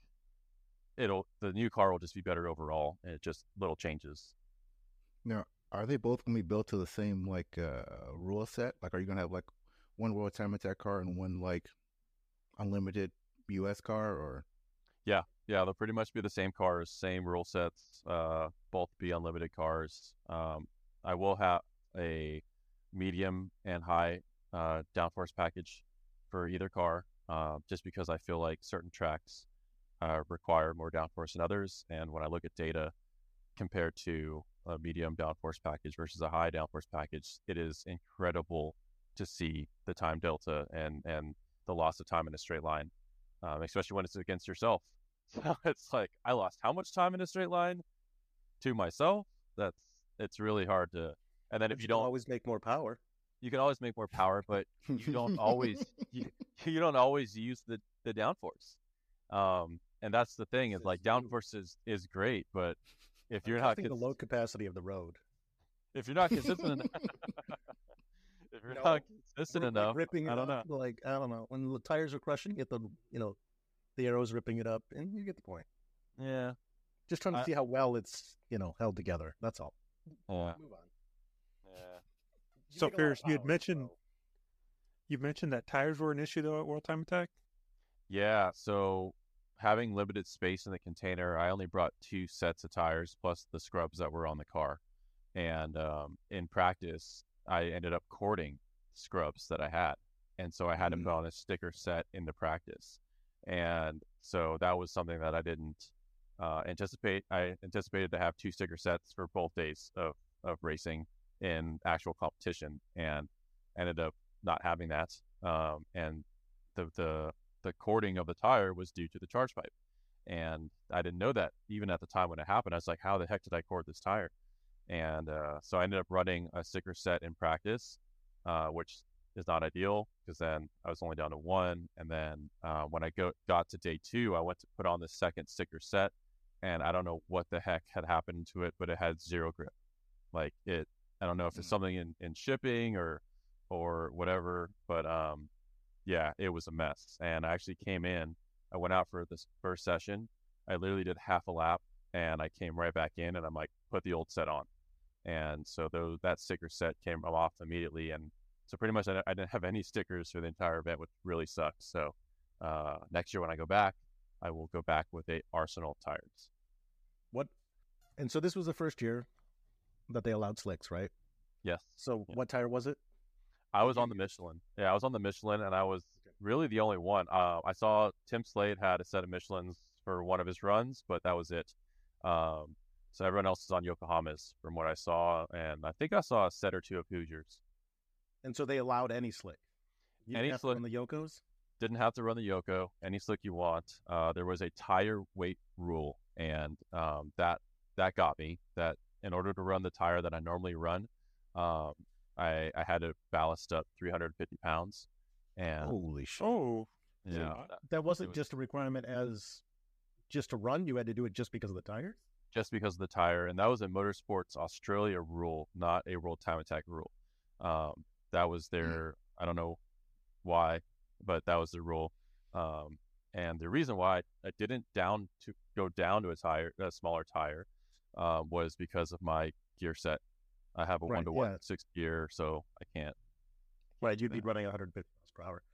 [SPEAKER 3] the new car will just be better overall, and it just little changes.
[SPEAKER 1] Now, are they both going to be built to the same rule set? Like, are you going to have like one World Time Attack car and one like unlimited US car, or?
[SPEAKER 3] Yeah, they'll pretty much be the same cars, same rule sets, both be unlimited cars. I will have a medium and high downforce package for either car, just because I feel like certain tracks require more downforce than others. And when I look at data compared to a medium downforce package versus a high downforce package, it is incredible to see the time delta and the loss of time in a straight line, especially when it's against yourself. So it's like, I lost how much time in a straight line to myself? It's really hard to. And then if you don't
[SPEAKER 2] always make more power,
[SPEAKER 3] you can always make more power, but you don't always you don't always use the downforce. And that's the thing, is like downforce is great, but if you're not
[SPEAKER 2] the load capacity of the road,
[SPEAKER 3] if you're not consistent enough,
[SPEAKER 2] ripping it
[SPEAKER 3] I don't
[SPEAKER 2] up,
[SPEAKER 3] know.
[SPEAKER 2] like I don't know, when the tires are crushing, you get the arrows ripping it up, and you get the point.
[SPEAKER 3] Yeah,
[SPEAKER 2] just trying to see how well it's held together. That's all.
[SPEAKER 3] Yeah.
[SPEAKER 2] Move on.
[SPEAKER 3] Yeah.
[SPEAKER 4] So Ferris, you mentioned that tires were an issue though at World Time Attack.
[SPEAKER 3] Yeah, so having limited space in the container, I only brought 2 sets of tires plus the scrubs that were on the car. And in practice, I ended up cording scrubs that I had. And so I had to put on a sticker set into practice. And so that was something that I didn't anticipate. I anticipated to have 2 sticker sets for both days of racing in actual competition, and ended up not having that. And the cording of the tire was due to the charge pipe, and I didn't know that even at the time when it happened. I was like, how the heck did I cord this tire? And so I ended up running a sticker set in practice, which is not ideal, because then I was only down to 1. And then when I got to day 2, I went to put on the second sticker set, and I don't know what the heck had happened to it, but it had 0 grip. Like I don't know if it's something in shipping or whatever, but yeah, it was a mess. And I actually came in, I went out for this first session, I literally did half a lap, and I came right back in, and I'm like, put the old set on. And so that sticker set came off immediately, and so pretty much I didn't have any stickers for the entire event, which really sucked. So next year when I go back, I will go back with a Arsenal tires.
[SPEAKER 2] And so this was the first year that they allowed slicks, right?
[SPEAKER 3] Yes.
[SPEAKER 2] So
[SPEAKER 3] Yeah.
[SPEAKER 2] What tire was it?
[SPEAKER 3] I was on the Michelin. Yeah, I was on the Michelin, and I was really the only one. I saw Tim Slade had a set of Michelins for one of his runs, but that was it. So everyone else is on Yokohamas from what I saw, and I think I saw a set or 2 of Hoosiers.
[SPEAKER 2] And so they allowed any slick.
[SPEAKER 3] Any slick
[SPEAKER 2] on the Yokos?
[SPEAKER 3] Didn't have to run the Yoko, any slick you want. There was a tire weight rule, and that got me. That in order to run the tire that I normally run, I had to ballast up 350 pounds. And
[SPEAKER 1] Holy shit!
[SPEAKER 4] Oh,
[SPEAKER 3] yeah,
[SPEAKER 2] That wasn't just a requirement as just to run? You had to do it just because of the tires?
[SPEAKER 3] Just because of the tire, and that was a Motorsports Australia rule, not a World Time Attack rule. That was their, I don't know why, but that was the rule. And the reason why I didn't go down to a smaller tire, was because of my gear set. I have a 1-to-1 6 gear, so I can't.
[SPEAKER 2] Right, you'd be running 150 miles per hour.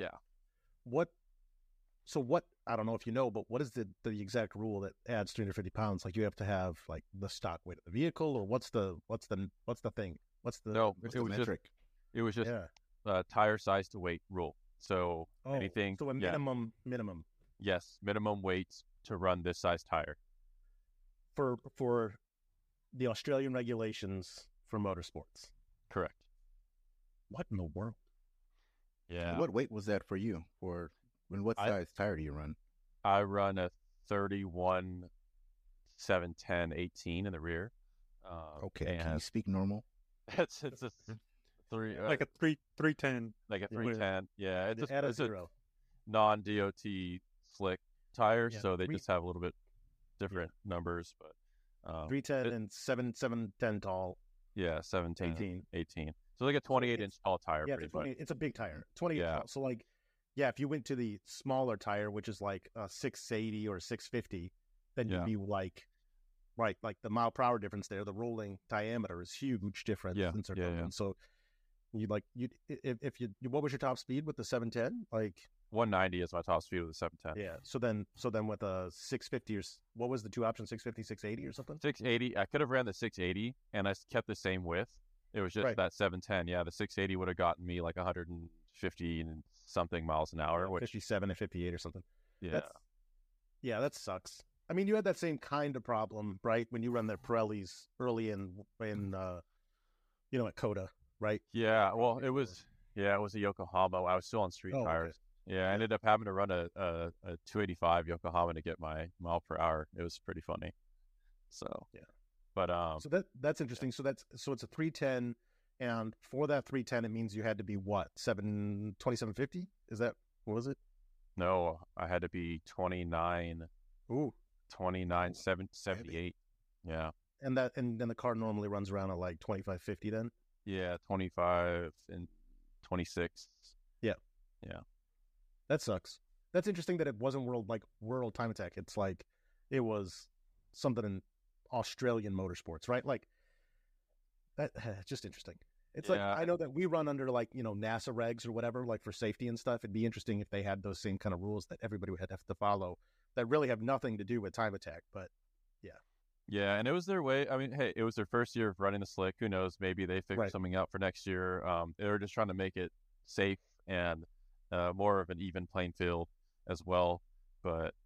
[SPEAKER 2] So I don't know if you know, but what is the exact rule that adds 350 pounds? Like, you have to have like the stock weight of the vehicle, or what's the thing? What's the
[SPEAKER 1] metric?
[SPEAKER 3] It was just tire size to weight rule. So anything.
[SPEAKER 2] So a minimum.
[SPEAKER 3] Yes, minimum weights to run this size tire.
[SPEAKER 2] For the Australian regulations for motorsports.
[SPEAKER 3] Correct.
[SPEAKER 2] What in the world?
[SPEAKER 3] Yeah.
[SPEAKER 1] And what weight was that for you? What size tire do you run?
[SPEAKER 3] I run a 31 710 18 in the rear.
[SPEAKER 1] Okay. Can you speak normal?
[SPEAKER 3] It's a three
[SPEAKER 4] like a 310.
[SPEAKER 3] Like a 310. Yeah, it's a
[SPEAKER 2] zero.
[SPEAKER 3] non-DOT slick tire, so they just have a little bit different numbers, but
[SPEAKER 2] 310 and 710 tall.
[SPEAKER 3] Yeah, 17, 18. So like a 28-inch tall tire.
[SPEAKER 2] Yeah, it's a big tire. 28 tall. So like, if you went to the smaller tire, which is like a 680 or 650, then you'd be like, like the mile per hour difference there. The rolling diameter is huge difference in circumference. So what was your top speed with the 710? Like
[SPEAKER 3] 190 is my top speed with the 710.
[SPEAKER 2] Yeah. So then with a 650 what was the two options? 650, 680 or something?
[SPEAKER 3] 680. I could have ran the 680 and I kept the same width. It was just that 710. Yeah, the 680 would have gotten me like 150 and something miles an hour.
[SPEAKER 2] 57 and 58 or something.
[SPEAKER 3] Yeah.
[SPEAKER 2] That sucks. I mean, you had that same kind of problem, right? When you run the Pirellis early in at COTA, right?
[SPEAKER 3] Yeah. Well, it was a Yokohama. I was still on street tires.
[SPEAKER 2] Okay.
[SPEAKER 3] Yeah, I ended up having to run a 285 Yokohama to get my mile per hour. It was pretty funny. So but
[SPEAKER 2] so that's interesting. So it's a 310, and for that 310, it means you had to be what 2750? Is that what was it?
[SPEAKER 3] No, I had to be 29.
[SPEAKER 2] Ooh,
[SPEAKER 3] 29 78. Yeah,
[SPEAKER 2] and then the car normally runs around at like 2550 then.
[SPEAKER 3] Yeah, 25 and 26.
[SPEAKER 2] Yeah. That sucks. That's interesting that it wasn't World Time Attack. It's like it was something in Australian motorsports, right? Like that. Just interesting. It's like I know that we run under like NASA regs or whatever, like for safety and stuff. It'd be interesting if they had those same kind of rules that everybody would have to follow that really have nothing to do with Time Attack. But
[SPEAKER 3] yeah, and it was their way. I mean, hey, it was their first year of running the slick. Who knows? Maybe they figured something out for next year. They were just trying to make it safe and more of an even playing field as well. But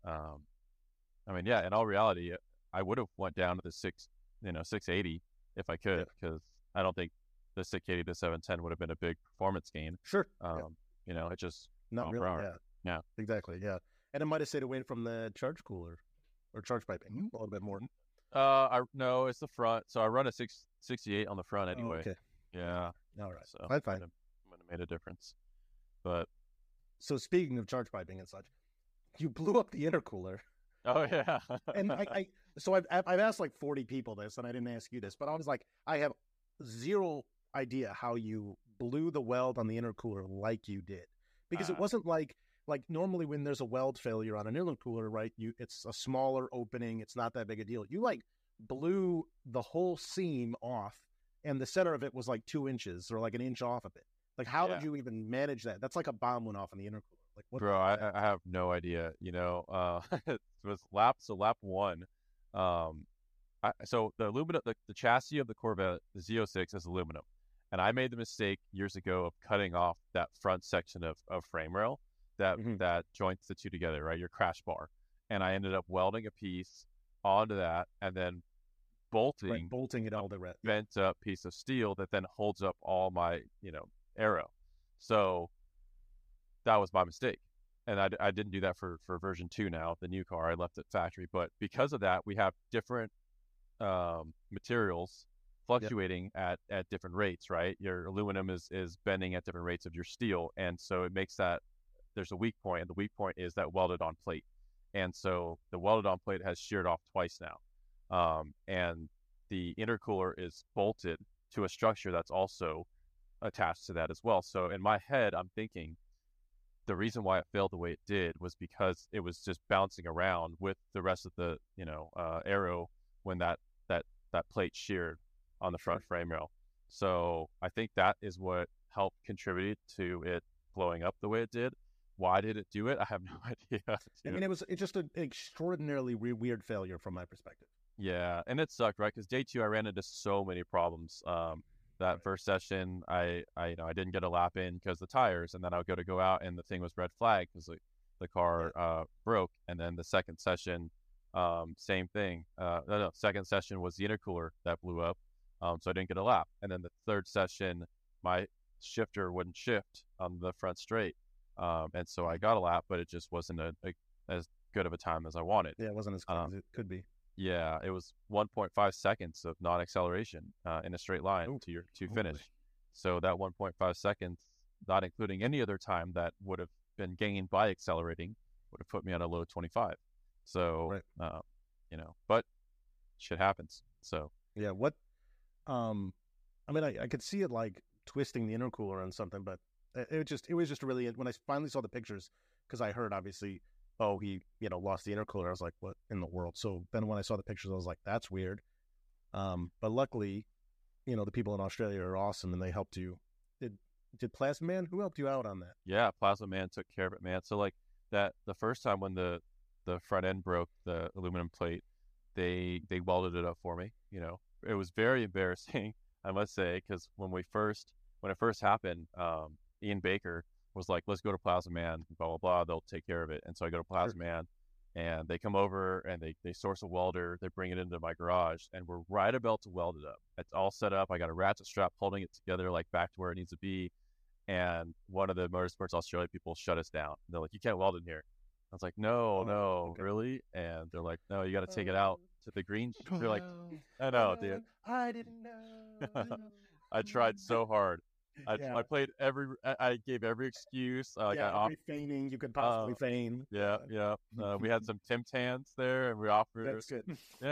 [SPEAKER 3] I mean, in all reality, I would have went down to the 680 if I could, because I don't think the 680 to 710 would have been a big performance gain.
[SPEAKER 2] Sure.
[SPEAKER 3] It just
[SPEAKER 2] not really.
[SPEAKER 3] Yeah.
[SPEAKER 2] Exactly. Yeah, and it might have stayed away from the charge cooler or charge piping a little bit more.
[SPEAKER 3] No, it's the front. So I run a 668 on the front anyway.
[SPEAKER 2] Oh, okay.
[SPEAKER 3] Yeah.
[SPEAKER 2] All right.
[SPEAKER 3] So
[SPEAKER 2] Fine.
[SPEAKER 3] Would have made a difference. But
[SPEAKER 2] so speaking of charge piping and such, you blew up the intercooler.
[SPEAKER 3] Oh yeah.
[SPEAKER 2] And I've asked like 40 people this, and I didn't ask you this, but I was like, I have zero idea how you blew the weld on the intercooler like you did, because it wasn't like normally when there's a weld failure on an intercooler, right? It's a smaller opening. It's not that big a deal. You like blew the whole seam off, and the center of it was like 2 inches or like an inch off of it. Like, how did you even manage that? That's like a bomb went off in the intercooler. Like, what?
[SPEAKER 3] Bro, I have no idea. It was lap one. So the aluminum, the chassis of the Corvette, the Z06 is aluminum, and I made the mistake years ago of cutting off that front section of frame rail that joints the two together, right? Your crash bar, and I ended up welding a piece onto that, and then bolting it all the rest. Bent up piece of steel that then holds up all my aero. So that was my mistake, and I didn't do that for version 2 now, the new car. I left it factory, but because of that, we have different materials fluctuating at different rates, right? Your aluminum is bending at different rates of your steel, and so it makes that there's a weak point, and the weak point is that welded on plate. and so the welded on plate has sheared off twice now, and the intercooler is bolted to a structure that's also attached to that as well. So in my head, I'm thinking the reason why it failed the way it did was because it was just bouncing around with the rest of the aero when that plate sheared on the front frame rail. So I think that is what helped contribute to it blowing up the way it did. Why did it do it? I have no idea.
[SPEAKER 2] I mean, it's just an extraordinarily weird failure from my perspective.
[SPEAKER 3] Yeah, and it sucked, right? Because day 2, I ran into so many problems. That first session, I didn't get a lap in because the tires, and then I would go out, and the thing was red flag because the car broke. And then the second session, same thing. Second session was the intercooler that blew up, so I didn't get a lap. And then the third session, my shifter wouldn't shift on the front straight, and so I got a lap, but it just wasn't as good of a time as I wanted.
[SPEAKER 2] Yeah, it wasn't as good as it could be.
[SPEAKER 3] Yeah, it was 1.5 seconds of non-acceleration in a straight line to finish. So that 1.5 seconds, not including any other time that would have been gained by accelerating, would have put me at a low 25. So, but shit happens. So
[SPEAKER 2] yeah, I mean, I could see it like twisting the intercooler on something, but it was just really, when I finally saw the pictures, because I heard obviously, oh, he, lost the intercooler. I was like, what in the world? So then when I saw the pictures, I was like, that's weird. But luckily, the people in Australia are awesome, and they helped you. Did Plasma Man? Who helped you out on that?
[SPEAKER 3] Yeah, Plasma Man took care of it, man. So like that, the first time when the front end broke, the aluminum plate, they welded it up for me. It was very embarrassing, I must say, because when it first happened, Ian Baker was like, let's go to Plasma Man, blah, blah, blah. They'll take care of it. And so I go to Plasma Man, and they come over and they source a welder. They bring it into my garage, and we're right about to weld it up. It's all set up. I got a ratchet strap holding it together, like back to where it needs to be. And one of the Motorsports Australia people shut us down. They're like, you can't weld in here. I was like, no, okay. Really? And they're like, no, you got to take it out to the green. They're like, I know, dude.
[SPEAKER 2] I didn't know.
[SPEAKER 3] I tried so hard. I played I gave every excuse.
[SPEAKER 2] Every feigning you could possibly feign.
[SPEAKER 3] Yeah. We had some Tim Tans there, and we offered.
[SPEAKER 2] That's good.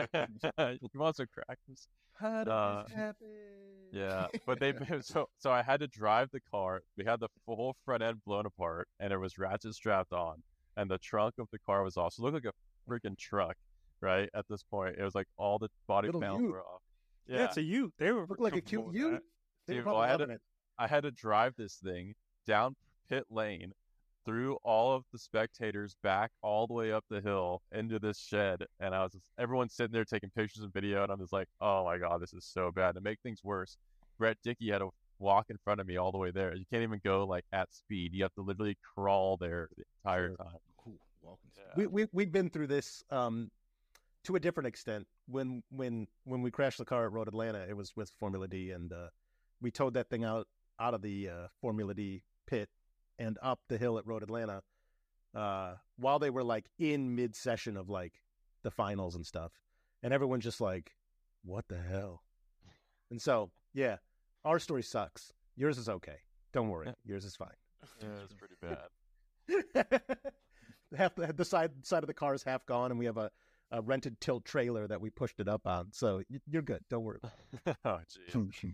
[SPEAKER 3] You want some crackers?
[SPEAKER 2] How did this happen?
[SPEAKER 3] Yeah, but so I had to drive the car. We had the whole front end blown apart, and it was ratchet strapped on, and the trunk of the car was off. So it looked like a freaking truck, right? At this point, it was like all the body panels were off.
[SPEAKER 4] Yeah, it's a Ute. They look
[SPEAKER 2] like a cute Ute.
[SPEAKER 3] Dude, I had to drive this thing down pit lane, through all of the spectators, back all the way up the hill into this shed, and everyone's sitting there taking pictures and video, and I'm just like, oh my god, this is so bad. To make things worse, Brett Dickey had to walk in front of me all the way there. You can't even go like at speed. You have to literally crawl there the entire time.
[SPEAKER 1] Cool. Walking.
[SPEAKER 2] We've been through this to a different extent. When we crashed the car at Road Atlanta, it was with Formula D, and we towed that thing out of the Formula D pit and up the hill at Road Atlanta while they were like in mid-session of like the finals and stuff, and everyone's just like, what the hell? And so yeah, our story sucks. Yours is okay, don't worry. Yours is fine.
[SPEAKER 3] Yeah, it's pretty bad.
[SPEAKER 2] The side of the car is half gone, and we have a rented tilt trailer that we pushed it up on, so you're good, don't worry about it.
[SPEAKER 3] Oh geez.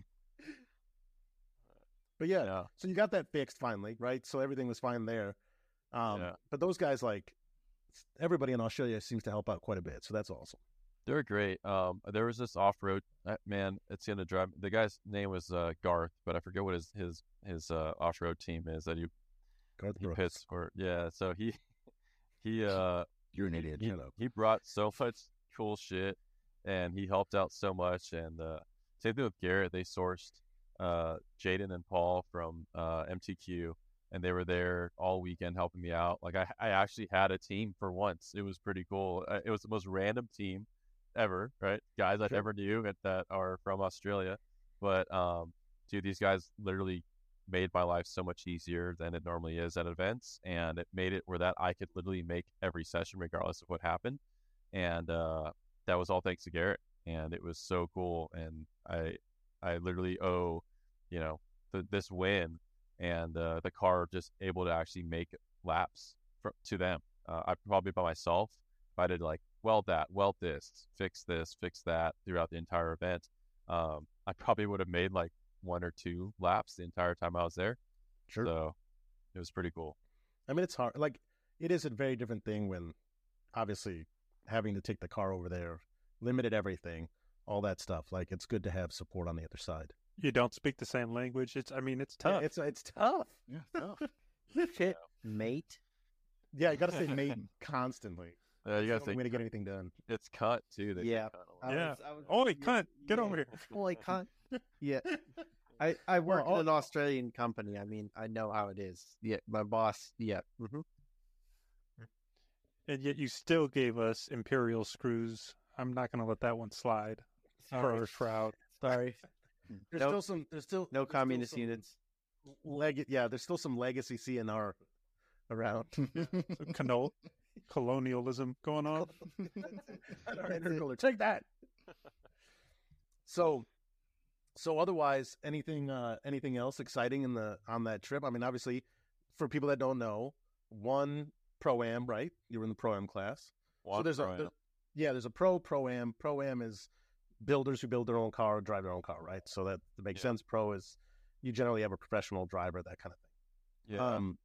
[SPEAKER 2] But yeah, so you got that fixed finally, right? So everything was fine there. But those guys, like, everybody in Australia seems to help out quite a bit, so that's awesome.
[SPEAKER 3] They're great. There was this off-road man. It's gonna drive. The guy's name was Garth, but I forget what his off-road team is that he pits for. Yeah, so he
[SPEAKER 1] You're an idiot.
[SPEAKER 3] He brought so much cool shit, and he helped out so much. And same thing with Garrett. They sourced Jaden and Paul from MTQ, and they were there all weekend helping me out. Like I actually had a team for once. It was pretty cool. It was the most random team ever, right? Guys I never knew that are from Australia, but dude, these guys literally made my life so much easier than it normally is at events, and it made it where that I could literally make every session regardless of what happened. And that was all thanks to Garrett, and it was so cool. And I literally owe, this win and the car just able to actually make laps to them. I probably by myself, if I did like weld that, weld this, fix that throughout the entire event, I probably would have made like 1 or 2 laps the entire time I was there.
[SPEAKER 2] Sure.
[SPEAKER 3] So it was pretty cool.
[SPEAKER 2] I mean, it's hard. Like, it is a very different thing when, obviously, having to take the car over there, limited everything, all that stuff. Like, it's good to have support on the other side.
[SPEAKER 4] You don't speak the same language. It's
[SPEAKER 2] Yeah,
[SPEAKER 4] tough.
[SPEAKER 2] it's tough.
[SPEAKER 1] Yeah, tough.
[SPEAKER 5] Shit, mate.
[SPEAKER 2] Yeah, you got to say mate constantly.
[SPEAKER 3] You
[SPEAKER 2] It's
[SPEAKER 3] gotta
[SPEAKER 2] the
[SPEAKER 3] say
[SPEAKER 2] only way to get anything done.
[SPEAKER 3] it's cunt too. They say
[SPEAKER 5] Yeah.
[SPEAKER 3] cunt a lot.
[SPEAKER 4] Yeah.
[SPEAKER 5] I was,
[SPEAKER 4] Oi, cunt, get over here.
[SPEAKER 5] Oi, cunt. Yeah. I work
[SPEAKER 2] Well,
[SPEAKER 5] in an Australian company. I mean, I know how it is. Yeah, my boss. Yeah. Mm-hmm.
[SPEAKER 4] And yet you still gave us Imperial screws. I'm not going to let that one slide. For our shroud.
[SPEAKER 5] Sorry.
[SPEAKER 2] There's
[SPEAKER 5] Nope.
[SPEAKER 2] still some. There's still
[SPEAKER 5] No
[SPEAKER 2] there's still
[SPEAKER 5] communist
[SPEAKER 2] some
[SPEAKER 5] units.
[SPEAKER 2] Yeah, there's still some legacy CNR around.
[SPEAKER 4] So colonialism going on.
[SPEAKER 2] Take that. So otherwise, anything else exciting on that trip? I mean, obviously, for people that don't know, one Pro-Am, right? You were in the Pro-Am class.
[SPEAKER 3] One
[SPEAKER 2] there's
[SPEAKER 3] Pro-Am.
[SPEAKER 2] there's a Pro-Am. Pro-Am is builders who build their own car or drive their own car, right? So that makes sense. Pro is you generally have a professional driver, that kind of thing.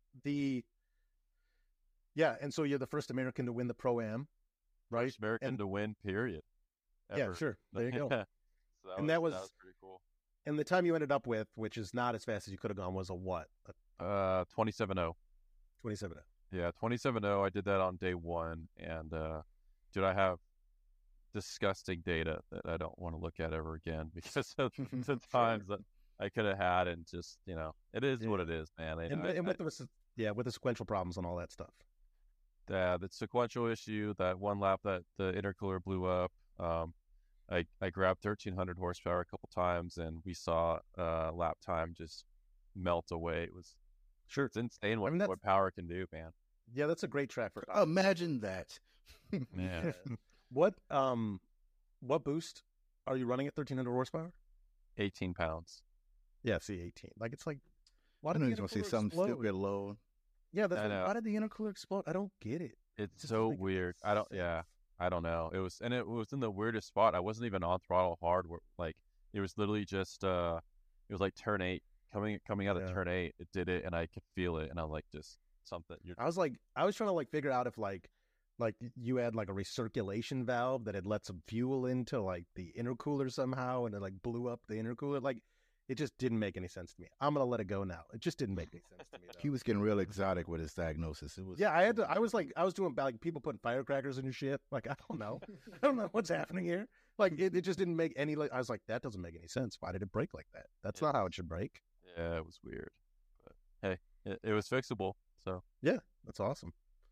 [SPEAKER 3] Yeah.
[SPEAKER 2] And so you're the first American to win the Pro-Am, right?
[SPEAKER 3] First American
[SPEAKER 2] And-
[SPEAKER 3] to win, period.
[SPEAKER 2] Yeah,
[SPEAKER 3] Ever.
[SPEAKER 2] sure. There you go.
[SPEAKER 3] So
[SPEAKER 2] And that was-
[SPEAKER 3] pretty cool.
[SPEAKER 2] And the time you ended up with, which is not as fast as you could have gone, was a what? A
[SPEAKER 3] 27-0.
[SPEAKER 2] 27.
[SPEAKER 3] Yeah, 27-0. I did that on day one, and dude, I have disgusting data that I don't want to look at ever again because of the times that I could have had, and just it is what it is, man.
[SPEAKER 2] With the sequential problems and all that stuff.
[SPEAKER 3] The sequential issue, that one lap that the intercooler blew up. I grabbed 1,300 horsepower a couple times, and we saw lap time just melt away. It's insane what power can do, man.
[SPEAKER 2] Yeah, that's a great track for.
[SPEAKER 1] Imagine that.
[SPEAKER 3] Man,
[SPEAKER 2] What boost are you running at 1,300 horsepower?
[SPEAKER 3] 18 pounds.
[SPEAKER 2] Yeah, see, 18. Like, it's like, why
[SPEAKER 1] I
[SPEAKER 2] did
[SPEAKER 1] know
[SPEAKER 2] the
[SPEAKER 1] he's gonna say
[SPEAKER 2] intercooler
[SPEAKER 1] something
[SPEAKER 2] explode?
[SPEAKER 1] stupid low.
[SPEAKER 2] Yeah,
[SPEAKER 3] I know.
[SPEAKER 2] why did the intercooler explode? I don't get it.
[SPEAKER 3] It's
[SPEAKER 2] just
[SPEAKER 3] so
[SPEAKER 2] doesn't make any
[SPEAKER 3] weird. I don't know. It was in the weirdest spot. I wasn't even on throttle hard. Like, it was literally just it was like turn 8 coming out of turn 8. It did it, and I could feel it, and I'm like, just something.
[SPEAKER 2] I was trying to like figure out if like you had like a recirculation valve that had let some fuel into like the intercooler somehow, and it like blew up the intercooler. Like, it just didn't make any sense to me. I'm gonna let it go now. It just didn't make any sense to me. Though.
[SPEAKER 1] He was getting real exotic with his diagnosis. It was
[SPEAKER 2] I was doing like people putting firecrackers in your shit. Like, I don't know. I don't know what's happening here. Like, it just didn't make any. Like, I was like, that doesn't make any sense. Why did it break like that? That's not how it should break.
[SPEAKER 3] Yeah, it was weird. But hey, it was fixable. So
[SPEAKER 2] Yeah, that's awesome.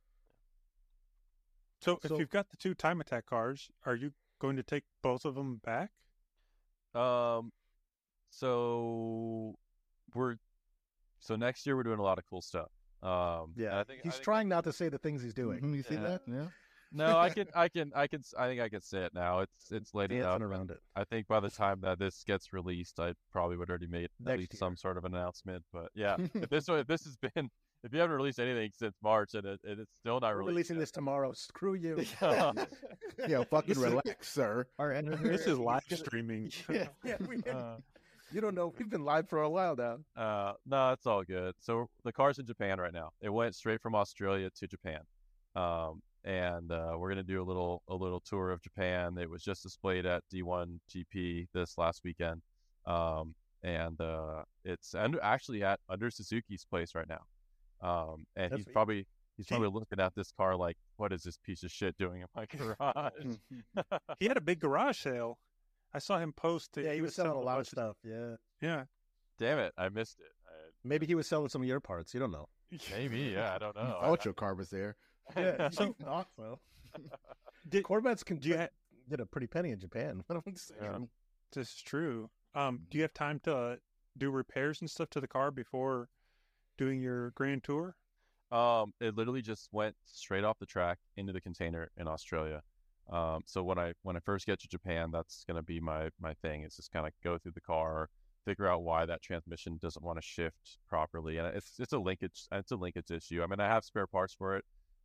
[SPEAKER 4] So if you've got the 2 time attack cars, are you going to take both of them back?
[SPEAKER 3] So next year we're doing a lot of cool stuff.
[SPEAKER 2] Yeah,
[SPEAKER 3] I think
[SPEAKER 2] he's trying not to say the things he's doing.
[SPEAKER 1] Mhm, you see
[SPEAKER 3] Yeah.
[SPEAKER 1] that? Yeah.
[SPEAKER 3] No, I think I can say it now. It's late enough.
[SPEAKER 2] Dancing around it.
[SPEAKER 3] I think by the time that this gets released, I probably would already made at
[SPEAKER 2] Next
[SPEAKER 3] least
[SPEAKER 2] year.
[SPEAKER 3] some sort of announcement. But yeah, if you haven't released anything since March and it's still not
[SPEAKER 2] We're
[SPEAKER 3] released
[SPEAKER 2] releasing
[SPEAKER 3] yet.
[SPEAKER 2] this tomorrow. Screw you.
[SPEAKER 1] Yeah, fucking relax, sir.
[SPEAKER 5] Our anniversary.
[SPEAKER 4] This is live streaming.
[SPEAKER 2] Yeah, you don't know. We've been live for a while now.
[SPEAKER 3] No, it's all good. So the car's in Japan right now. It went straight from Australia to Japan, and we're gonna do a little tour of Japan. It was just displayed at D1 GP this last weekend, and it's actually under Suzuki's place right now. And
[SPEAKER 2] That's
[SPEAKER 3] he's probably looking at this car like, what is this piece of shit doing in my garage?
[SPEAKER 4] He had a big garage sale. I saw him post that
[SPEAKER 2] Yeah, he was selling a lot of
[SPEAKER 4] bunch
[SPEAKER 2] stuff. Yeah,
[SPEAKER 4] Yeah.
[SPEAKER 3] Damn it, I missed it.
[SPEAKER 2] maybe he was selling some of your parts. You don't know.
[SPEAKER 3] Maybe, yeah, I don't know.
[SPEAKER 1] Ultra car was there.
[SPEAKER 2] Yeah,
[SPEAKER 4] So-
[SPEAKER 2] well,
[SPEAKER 4] Did,
[SPEAKER 2] Corvettes can
[SPEAKER 4] do you ha-
[SPEAKER 2] get a pretty penny in Japan. What am I saying?
[SPEAKER 3] Yeah.
[SPEAKER 4] This is true. Do you have time to do repairs and stuff to the car before doing your grand tour?
[SPEAKER 3] It literally just went straight off the track into the container in Australia. So when I first get to Japan, that's gonna be my thing. It's just kind of go through the car, figure out why that transmission doesn't want to shift properly, and it's a linkage issue. I mean, I have spare parts for it,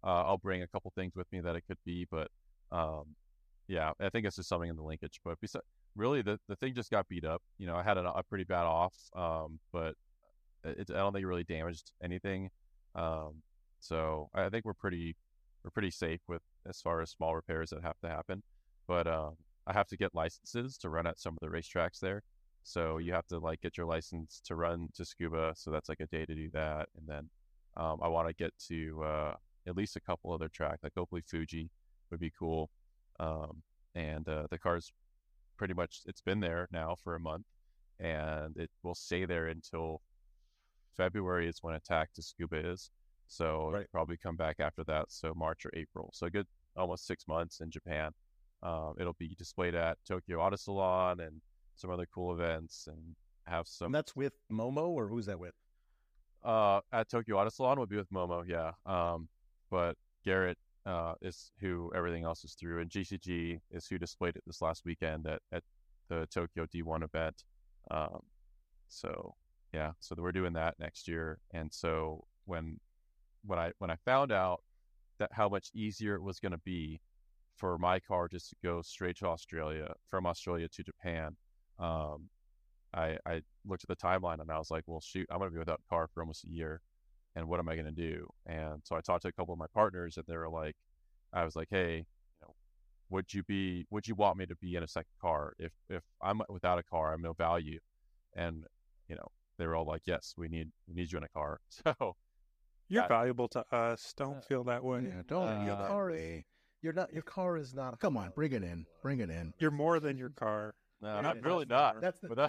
[SPEAKER 3] I'll bring a couple things with me that it could be, but yeah, I think it's just something in the linkage. But really, the thing just got beat up. I had a pretty bad off, but I don't think it really damaged anything. So I think we're pretty safe with as far as small repairs that have to happen. But I have to get licenses to run at some of the racetracks there. So you have to get your license to run to Scuba. So that's a day to do that. And then I want to get to at least a couple other tracks, hopefully Fuji would be cool. And the car's pretty much, it's been there now for a month, and it will stay there until February is when Attack to Scuba is. So it'll probably come back after that. So March or April. So a good almost 6 months in Japan. It'll be displayed at Tokyo Auto Salon and some other cool events, and have some.
[SPEAKER 2] And that's with Momo, or who's that with?
[SPEAKER 3] At Tokyo Auto Salon would be with Momo, yeah. But Garrett is who everything else is through, and GCG is who displayed it this last weekend at the Tokyo D1 event. So yeah, so we're doing that next year. And so when I found out that how much easier it was going to be for my car just to go straight to Australia, from Australia to Japan, I looked at the timeline and I was like, well, shoot, I'm going to be without a car for almost a year. And what am I going to do? And so I talked to a couple of my partners, and they were like, I was like, hey, would you want me to be in a second car? If I'm without a car, I'm no value. And, they were all like, yes, we need you in a car. So
[SPEAKER 4] you're valuable to us. Don't feel that way.
[SPEAKER 1] Yeah, don't feel that way.
[SPEAKER 2] Your car is not.
[SPEAKER 1] Come on, bring it in. Bring it in.
[SPEAKER 4] You're more than your car.
[SPEAKER 3] No, not really not.
[SPEAKER 2] That's what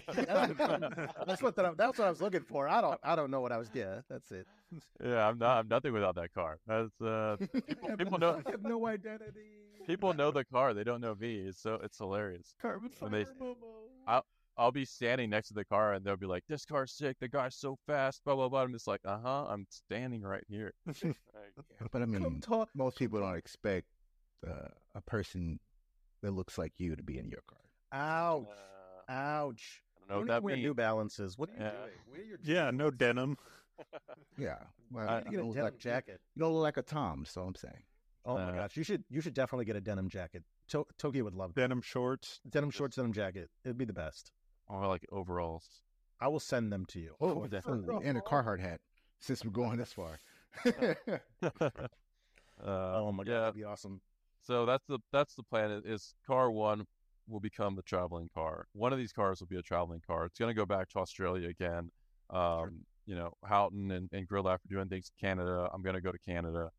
[SPEAKER 2] I was looking for. I don't know what I was. Yeah, that's it.
[SPEAKER 3] Yeah, I'm nothing without that car. That's people know.
[SPEAKER 2] I have no identity.
[SPEAKER 3] People know the car. They don't know me. It's hilarious.
[SPEAKER 2] Carbon
[SPEAKER 3] When
[SPEAKER 2] fiber, Momo.
[SPEAKER 3] I'll be standing next to the car, and they'll be like, "This car's sick. The guy's so fast." Blah blah blah. I'm just like, I'm standing right here.
[SPEAKER 1] But I mean, most people don't expect a person that looks like you to be in your car.
[SPEAKER 2] Ouch! Ouch!
[SPEAKER 3] I don't know what that
[SPEAKER 2] wear
[SPEAKER 3] means.
[SPEAKER 2] New Balances. What are you
[SPEAKER 3] Yeah.
[SPEAKER 2] doing? Wear your
[SPEAKER 4] Yeah, no denim.
[SPEAKER 1] Yeah, well,
[SPEAKER 2] You get a denim jacket.
[SPEAKER 1] you don't look like a Tom. So I'm saying.
[SPEAKER 2] Oh my gosh, you should definitely get a denim jacket. Tokyo would love that.
[SPEAKER 4] Denim shorts.
[SPEAKER 2] Denim shorts, denim jacket. It'd be the best.
[SPEAKER 3] Or like overalls.
[SPEAKER 2] I will send them to you.
[SPEAKER 1] Oh, definitely. And a Carhartt hat. Since we're going this far.
[SPEAKER 2] Oh my god,
[SPEAKER 3] yeah.
[SPEAKER 2] that'd be awesome.
[SPEAKER 3] So that's the plan. Is car one will become the traveling car. One of these cars will be a traveling car. It's going to go back to Australia again. Houghton and Grill Lab are doing things in Canada. I'm going to go to Canada.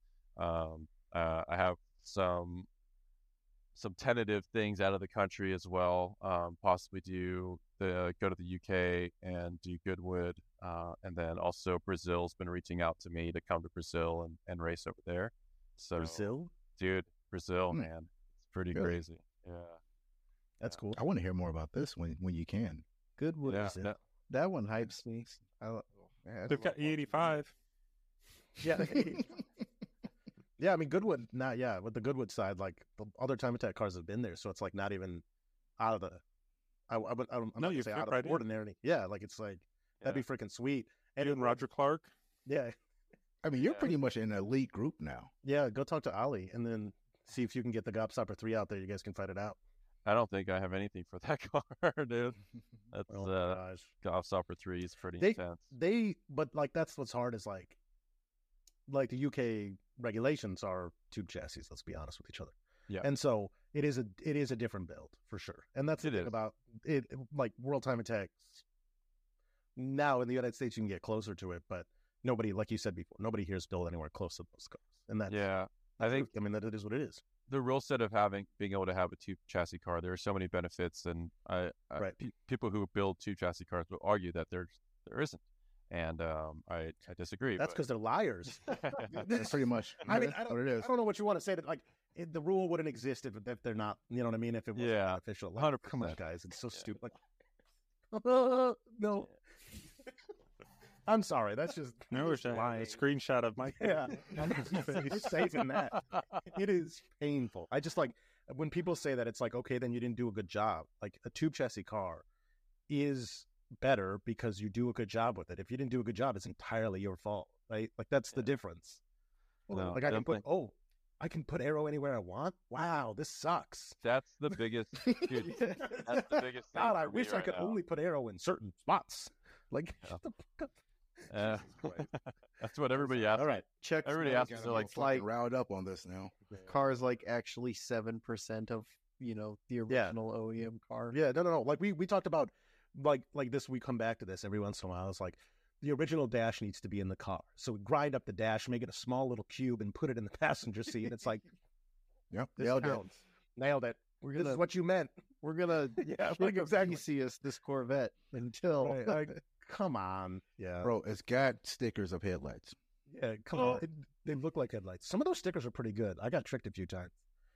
[SPEAKER 3] I have some tentative things out of the country as well. Possibly go to the UK and do Goodwood, and then also Brazil's been reaching out to me to come to Brazil and race over there. So
[SPEAKER 2] Brazil?
[SPEAKER 3] dude, Brazil, man, it's pretty
[SPEAKER 1] Really?
[SPEAKER 3] crazy. Yeah,
[SPEAKER 2] That's cool.
[SPEAKER 1] I want to hear more about this when you can.
[SPEAKER 2] Goodwood.
[SPEAKER 3] yeah.
[SPEAKER 2] Is it?
[SPEAKER 3] no-
[SPEAKER 5] That one hypes me.
[SPEAKER 4] They've got E85.
[SPEAKER 2] Yeah. Yeah, I mean Goodwood. With the Goodwood side, like the other time attack cars have been there, so it's like not even out of the. I'm
[SPEAKER 4] No,
[SPEAKER 2] not
[SPEAKER 4] you
[SPEAKER 2] gonna say
[SPEAKER 4] fit
[SPEAKER 2] out of
[SPEAKER 4] right
[SPEAKER 2] the
[SPEAKER 4] in.
[SPEAKER 2] ordinary. Yeah, like it's like that'd be freaking sweet.
[SPEAKER 4] You and Roger Clark.
[SPEAKER 2] Yeah,
[SPEAKER 1] I mean, you're pretty much an elite group now.
[SPEAKER 2] yeah. Go talk to Ali and then see if you can get the Gobstopper 3 out there. You guys can fight it out.
[SPEAKER 3] I don't think I have anything for that car, dude. That's
[SPEAKER 2] Oh my gosh.
[SPEAKER 3] Gobstopper 3 is pretty
[SPEAKER 2] They-
[SPEAKER 3] intense.
[SPEAKER 2] But like that's what's hard is like the UK regulations are tube chassis. Let's be honest with each other.
[SPEAKER 3] Yeah.
[SPEAKER 2] And so it is a different build for sure. And that's the
[SPEAKER 3] It
[SPEAKER 2] thing
[SPEAKER 3] is.
[SPEAKER 2] about it. Like World Time Attacks. Now in the United States, you can get closer to it, but nobody, like you said before, nobody here is built anywhere close to those cars. And that's
[SPEAKER 3] Yeah, I think
[SPEAKER 2] I mean that it is what it is.
[SPEAKER 3] the real set of being able to have a two chassis car, there are so many benefits, and
[SPEAKER 2] Right.
[SPEAKER 3] People who build two chassis cars will argue that there isn't, and I disagree.
[SPEAKER 2] That's because they're liars.
[SPEAKER 1] That's pretty much
[SPEAKER 2] I mean,
[SPEAKER 1] what it is.
[SPEAKER 2] I don't know what you want to say that like the rule wouldn't exist if they're not. You know what I mean? If it wasn't
[SPEAKER 3] Yeah,
[SPEAKER 2] beneficial. Like,
[SPEAKER 3] 100%.
[SPEAKER 2] Come on, guys, it's so stupid. Like, no. I'm sorry. That's just
[SPEAKER 4] No,
[SPEAKER 2] just
[SPEAKER 4] it's a
[SPEAKER 2] lying.
[SPEAKER 4] screenshot of my.
[SPEAKER 2] Yeah, I'm saving that. It is painful. I just like when people say that it's like, okay, then you didn't do a good job. Like a tube chassis car is better because you do a good job with it. If you didn't do a good job, it's entirely your fault, right? Like that's the difference.
[SPEAKER 3] No,
[SPEAKER 2] Like I can put arrow anywhere I want. Wow, this sucks.
[SPEAKER 3] that's the biggest. Dude, that's the biggest thing.
[SPEAKER 2] God, I
[SPEAKER 3] for me
[SPEAKER 2] wish I
[SPEAKER 3] right
[SPEAKER 2] could
[SPEAKER 3] now.
[SPEAKER 2] only put arrow in certain spots. Like,
[SPEAKER 3] Yeah.
[SPEAKER 2] shut the fuck up.
[SPEAKER 3] Uh,
[SPEAKER 2] Jesus
[SPEAKER 3] that's what everybody asks.
[SPEAKER 2] All right.
[SPEAKER 5] Check.
[SPEAKER 3] Everybody
[SPEAKER 1] I
[SPEAKER 3] asks
[SPEAKER 1] gotta
[SPEAKER 3] me,
[SPEAKER 1] go
[SPEAKER 3] like,
[SPEAKER 1] fucking
[SPEAKER 5] like-
[SPEAKER 1] riled up on this now.
[SPEAKER 5] Cars like actually 7% of the original OEM car.
[SPEAKER 2] Yeah, no. Like we talked about, like this. We come back to this every once in a while. It's like the original dash needs to be in the car. So we grind up the dash, make it a small little cube, and put it in the passenger seat. It's like
[SPEAKER 1] Yep,
[SPEAKER 2] this
[SPEAKER 1] nailed it.
[SPEAKER 2] counts. Nailed it.
[SPEAKER 5] We're
[SPEAKER 2] This
[SPEAKER 5] gonna
[SPEAKER 2] is what you meant.
[SPEAKER 5] we're gonna
[SPEAKER 2] Yeah, like exactly.
[SPEAKER 5] see us this Corvette until
[SPEAKER 2] Right, like, come on. Yeah,
[SPEAKER 1] Bro, it's got stickers of headlights.
[SPEAKER 2] yeah. Come on. They look like headlights. Some of those stickers are pretty good. I got tricked a few times.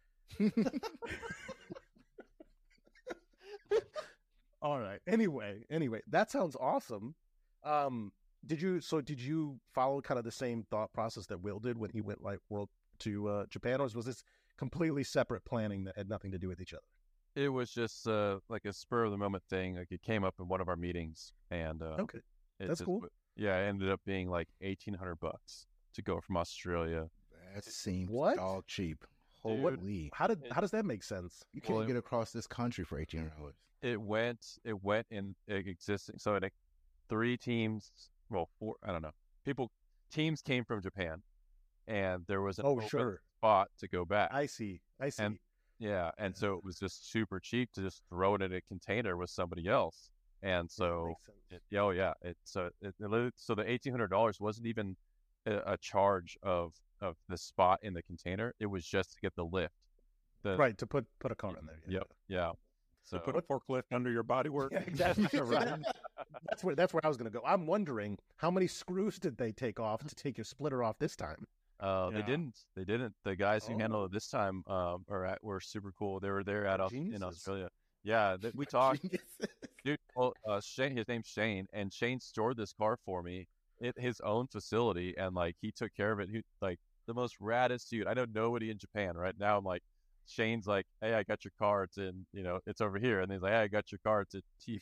[SPEAKER 2] All right. Anyway, that sounds awesome. Did you follow kind of the same thought process that Will did when he went like world to Japan, or was this completely separate planning that had nothing to do with each other?
[SPEAKER 3] It was just like a spur of the moment thing. Like it came up in one of our meetings, and
[SPEAKER 2] Okay,
[SPEAKER 3] it
[SPEAKER 2] that's
[SPEAKER 3] just
[SPEAKER 2] cool.
[SPEAKER 3] Yeah, it ended up being like $1,800 to go from Australia.
[SPEAKER 1] That seems
[SPEAKER 2] What?
[SPEAKER 1] dog cheap.
[SPEAKER 3] Dude.
[SPEAKER 1] Holy.
[SPEAKER 2] How does that make sense?
[SPEAKER 1] You can't
[SPEAKER 3] Well,
[SPEAKER 1] get across this country for $1,800.
[SPEAKER 3] It went in existing. So it 3 teams, well, 4. I don't know. Teams came from Japan, and there was an
[SPEAKER 2] Oh,
[SPEAKER 3] open
[SPEAKER 2] sure.
[SPEAKER 3] spot to go back.
[SPEAKER 2] I see.
[SPEAKER 3] And yeah, and so it was just super cheap to just throw it in a container with somebody else. And so
[SPEAKER 2] Makes sense.
[SPEAKER 3] so the $1,800 wasn't even a charge of the spot in the container. It was just to get the lift.
[SPEAKER 2] Right, to put a car in there. Yeah.
[SPEAKER 3] Yep. Yeah. So
[SPEAKER 4] Put a forklift under your bodywork.
[SPEAKER 2] Yeah, exactly right. That's where I was going to go. I'm wondering how many screws did they take off to take your splitter off this time?
[SPEAKER 3] They
[SPEAKER 4] Yeah.
[SPEAKER 3] didn't. The guys who handled
[SPEAKER 2] Oh.
[SPEAKER 3] it this time were super cool. They were there in
[SPEAKER 2] Geniuses.
[SPEAKER 3] Australia. Yeah, we talked. Dude, well, Shane, his name's Shane, and Shane stored this car for me at his own facility, and like he took care of it. He like the most raddest dude. I know nobody in Japan right now. I'm like, Shane's like, hey, I got your car. It's in, it's over here, and he's like, hey, I got your car. It's at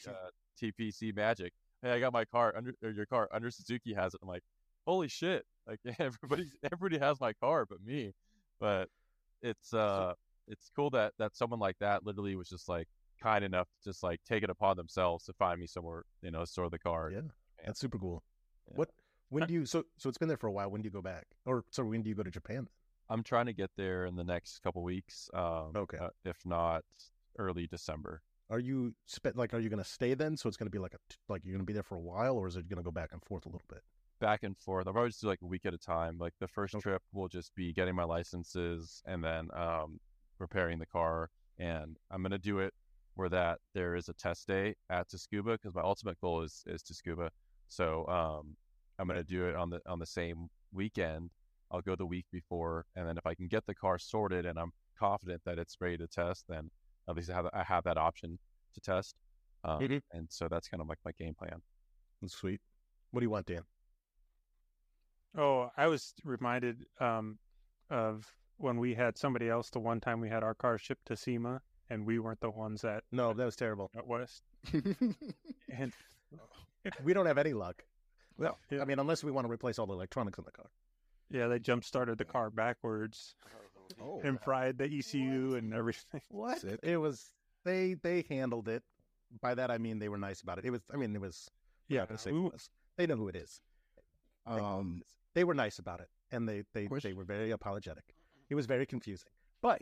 [SPEAKER 3] TPC Magic. Hey, I got my car your car under Suzuki has it. I'm like, holy shit! Like everybody has my car but me. But it's cool that someone like that literally was just like kind enough to just like take it upon themselves to find me somewhere, store the car.
[SPEAKER 2] Yeah, that's super cool.
[SPEAKER 3] Yeah.
[SPEAKER 2] When do you so it's been there for a while? When do you go back, or so when do you go to Japan?
[SPEAKER 3] I'm trying to get there in the next couple weeks.
[SPEAKER 2] Okay.
[SPEAKER 3] If not early December.
[SPEAKER 2] Are you are you going to stay then? So it's going to be like you're going to be there for a while, or is it going to go back and forth a little bit?
[SPEAKER 3] Back and forth. I'll probably just do like a week at a time. Like the first
[SPEAKER 2] Okay.
[SPEAKER 3] trip will just be getting my licenses and then repairing the car. And I'm gonna do it where that there is a test day at Tsukuba because my ultimate goal is Tsukuba. So I'm gonna do it on the same weekend. I'll go the week before, and then if I can get the car sorted and I'm confident that it's ready to test, then at least I have that option to test.
[SPEAKER 2] Mhm.
[SPEAKER 3] And so that's kind of like my game plan.
[SPEAKER 2] That's sweet. What do you want, Dan?
[SPEAKER 4] Oh, I was reminded of when we had somebody else the one time we had our car shipped to SEMA and we weren't the ones at
[SPEAKER 2] No, that was terrible.
[SPEAKER 4] West. And
[SPEAKER 2] We don't have any luck.
[SPEAKER 4] well,
[SPEAKER 2] I mean, unless we want to replace all the electronics in the car.
[SPEAKER 4] yeah, they jump started the car backwards
[SPEAKER 1] Oh,
[SPEAKER 4] and fried the ECU and everything.
[SPEAKER 2] What?
[SPEAKER 1] Sick.
[SPEAKER 2] It was they handled it. By that I mean they were nice about it. It was I'm not gonna say who it was. They know who it is. They were nice about it, and they were very apologetic. It was very confusing. But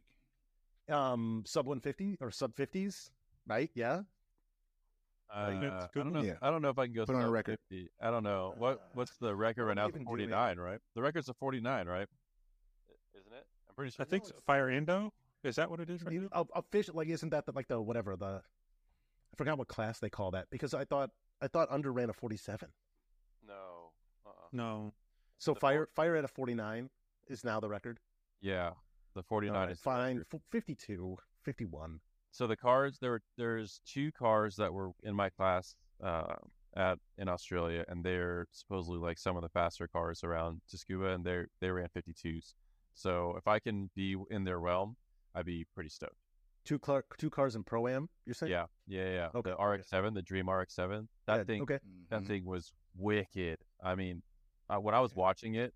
[SPEAKER 2] sub 150 or sub 50s, right? Yeah.
[SPEAKER 3] I
[SPEAKER 4] That's good.
[SPEAKER 3] don't know.
[SPEAKER 1] Yeah.
[SPEAKER 3] I don't know if I can go
[SPEAKER 1] Put on a
[SPEAKER 3] sub
[SPEAKER 1] record.
[SPEAKER 3] 50. I don't know what's the record right now.
[SPEAKER 2] even
[SPEAKER 3] It's
[SPEAKER 2] do it.
[SPEAKER 3] 49, right? The record's a 49, right? Isn't it? I'm pretty sure.
[SPEAKER 4] I think Fire Indo. Is that what it is right now?
[SPEAKER 2] Official, like, isn't that like the whatever the? I forgot what class they call that because I thought under ran a 47.
[SPEAKER 3] No.
[SPEAKER 4] No.
[SPEAKER 2] So
[SPEAKER 3] The
[SPEAKER 2] fire at a 49 is now the record.
[SPEAKER 3] Yeah, the 49 is the
[SPEAKER 2] fine.
[SPEAKER 3] record.
[SPEAKER 2] 52, 51.
[SPEAKER 3] So the cars there's 2 cars that were in my class in Australia, and they're supposedly like some of the faster cars around Tsukuba, and they ran 52s. So if I can be in their realm, I'd be pretty stoked.
[SPEAKER 2] Two cars in Pro-Am, you're saying?
[SPEAKER 3] Yeah.
[SPEAKER 2] Okay,
[SPEAKER 3] The RX-7, the Dream RX-7, that
[SPEAKER 2] Yeah,
[SPEAKER 3] thing
[SPEAKER 2] Okay.
[SPEAKER 3] that
[SPEAKER 1] Mhm.
[SPEAKER 3] thing was wicked. I mean, when I was watching it,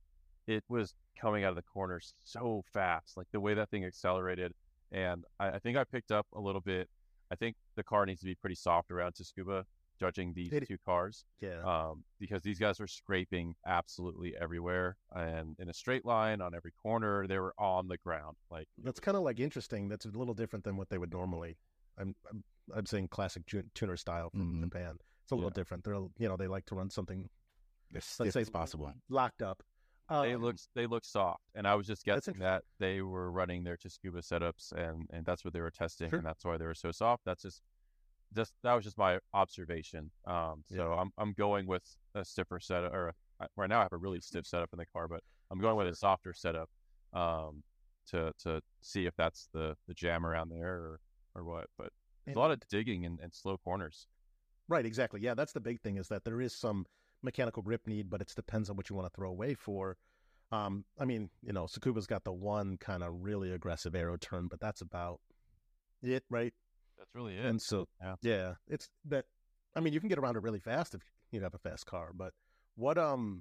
[SPEAKER 3] it was coming out of the corner so fast, like the way that thing accelerated. And I think I picked up a little bit. I think the car needs to be pretty soft around Tsukuba, judging these two cars.
[SPEAKER 5] Yeah.
[SPEAKER 3] Because these guys were scraping absolutely everywhere and in a straight line on every corner. They were on the ground. Like
[SPEAKER 2] that's kind of like interesting. That's a little different than what they would normally. I'm saying classic tuner style from Japan. It's a little different. They're they like to run something
[SPEAKER 1] as stiff as possible,
[SPEAKER 2] locked up.
[SPEAKER 3] They look soft, and I was just guessing that they were running their Tsukuba setups, and that's what they were testing, and that's why they were so soft. That's just that was just my observation. So I'm going with a stiffer setup, or right now I have a really stiff setup in the car, but I'm going with a softer setup to see if that's the jam around there or what. But there's a lot of digging and slow corners.
[SPEAKER 2] Right, exactly. Yeah, that's the big thing, is that there is some mechanical grip need, but it depends on what you want to throw away for. I mean, Tsukuba's got the one kind of really aggressive aero turn, but that's about it, right?
[SPEAKER 3] That's really it.
[SPEAKER 2] And so, it's that. I mean, you can get around it really fast if you have a fast car, but what's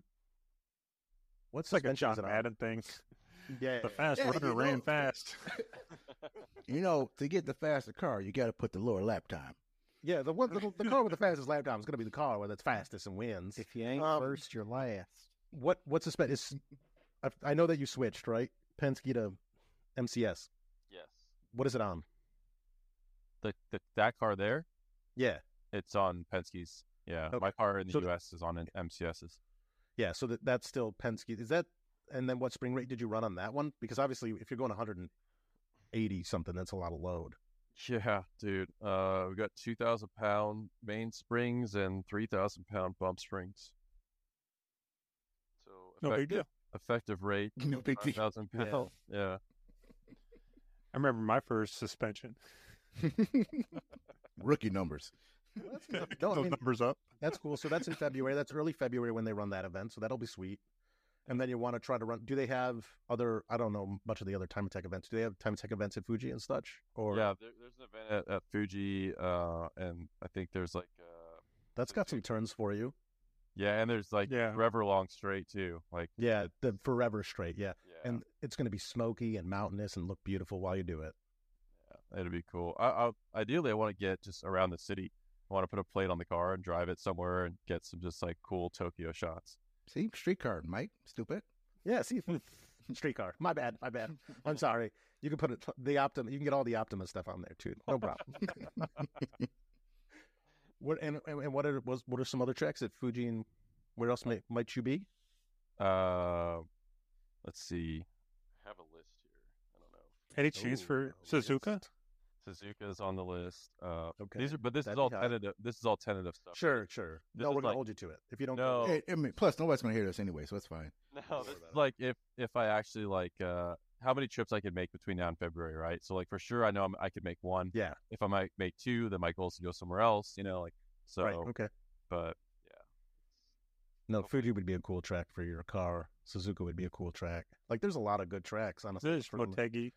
[SPEAKER 4] like a John Madden thing?
[SPEAKER 2] Yeah,
[SPEAKER 4] the fast runner ran fast.
[SPEAKER 1] To get the faster car, you got to put the lower lap time.
[SPEAKER 2] Yeah, the car with the fastest lap time is going to be the car where that's fastest and wins.
[SPEAKER 5] If you ain't first, you're last.
[SPEAKER 2] What's the spec? I know that you switched, right? Penske to MCS.
[SPEAKER 3] Yes.
[SPEAKER 2] What is it on?
[SPEAKER 3] That car there?
[SPEAKER 2] Yeah.
[SPEAKER 3] It's on Penske's. Yeah. Okay. My car in the US is on MCS's.
[SPEAKER 2] Yeah, so that's still Penske. Is that, and then what spring rate did you run on that one? Because obviously if you're going 180 something, that's a lot of load.
[SPEAKER 3] Yeah, dude. We got 2,000-pound main springs and 3,000-pound bump springs. So
[SPEAKER 4] no big deal.
[SPEAKER 3] Effective rate,
[SPEAKER 1] no big deal.
[SPEAKER 3] 5,000 pounds. Yeah.
[SPEAKER 4] I remember my first suspension.
[SPEAKER 1] Rookie numbers.
[SPEAKER 2] Well,
[SPEAKER 4] numbers up.
[SPEAKER 2] That's cool. So that's in February. That's early February when they run that event. So that'll be sweet. And then you want to try to run. Do they have other? I don't know much of the other Time Attack events. Do they have Time Attack events at Fuji and such? Or
[SPEAKER 3] yeah, there's an event at Fuji, and I think there's like
[SPEAKER 2] that's got some turns for you.
[SPEAKER 3] Yeah, and there's like forever long straight too. Like
[SPEAKER 2] the forever straight. Yeah, and it's going to be smoky and mountainous and look beautiful while you do it.
[SPEAKER 3] Yeah, it'll be cool. Ideally, I want to get just around the city. I want to put a plate on the car and drive it somewhere and get some just like cool Tokyo shots.
[SPEAKER 1] See, streetcar, Mike. Stupid.
[SPEAKER 2] Yeah, see, streetcar. My bad. I'm sorry. You can put the Optima. You can get all the Optima stuff on there too. No problem. What are some other tracks at Fuji, and where else might you be?
[SPEAKER 3] Let's see. I have a list here. I don't know.
[SPEAKER 4] Any chance for Suzuka?
[SPEAKER 3] Suzuka is on the list.
[SPEAKER 2] Okay.
[SPEAKER 3] This is all tentative. This is all tentative stuff.
[SPEAKER 2] Sure. No, we're gonna hold you to it. If you don't,
[SPEAKER 3] no.
[SPEAKER 1] Plus, nobody's gonna hear this anyway, so it's fine.
[SPEAKER 3] No, this is like if I actually like how many trips I could make between now and February, right? So like for sure, I know I could make one.
[SPEAKER 2] Yeah.
[SPEAKER 3] If I might make two, then my goal is to go somewhere else. So.
[SPEAKER 2] Right. Okay.
[SPEAKER 3] But yeah.
[SPEAKER 2] No, Fuji would be a cool track for your car. Suzuka would be a cool track. Like, there's a lot of good tracks, honestly.
[SPEAKER 4] There's Motegi,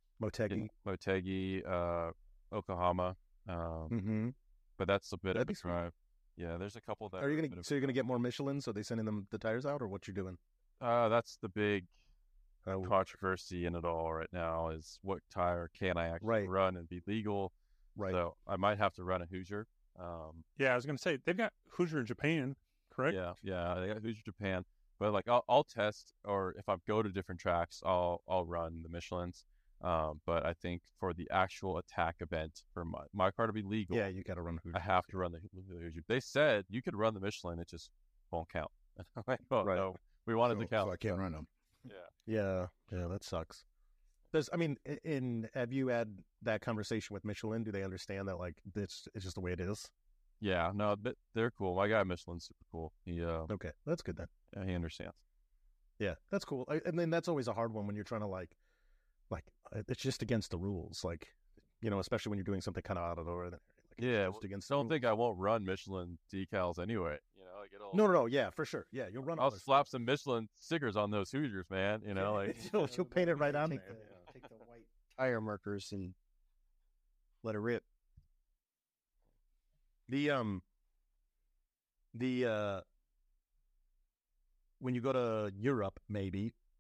[SPEAKER 3] Yokohama. But that's a bit of a drive. Yeah, there's a couple that.
[SPEAKER 2] You're gonna get more Michelin? So they sending them the tires out, or what you're doing?
[SPEAKER 3] That's the big controversy in it all right now. Is what tire can I actually run and be legal?
[SPEAKER 2] Right.
[SPEAKER 3] So I might have to run a Hoosier.
[SPEAKER 4] Yeah, I was gonna say they've got Hoosier in Japan, correct?
[SPEAKER 3] Yeah, they got Hoosier Japan. But like I'll test, or if I go to different tracks, I'll run the Michelins. But I think for the actual attack event for my car to be legal,
[SPEAKER 2] you got to run Hoosier.
[SPEAKER 3] I have to run the Hoosier. They said you could run the Michelin, it just won't count. Right. No, we wanted to count,
[SPEAKER 1] so I can't run them.
[SPEAKER 2] Yeah, that sucks. Have you had that conversation with Michelin? Do they understand that like it's just the way it is?
[SPEAKER 3] Yeah, no, but they're cool. My guy Michelin's super cool. He
[SPEAKER 2] okay, that's good then.
[SPEAKER 3] Yeah, he understands.
[SPEAKER 2] Yeah, that's cool. And then that's always a hard one when you're trying to like it's just against the rules, like especially when you're doing something kind of out of the ordinary.
[SPEAKER 3] Don't think I won't run Michelin decals anyway.
[SPEAKER 2] No, yeah, for sure. Yeah, you'll run.
[SPEAKER 3] I'll slap some Michelin stickers on those Hoosiers, man.
[SPEAKER 2] You'll paint it right on there.
[SPEAKER 5] Take the white tire markers and let it rip. When
[SPEAKER 2] you go to Europe, maybe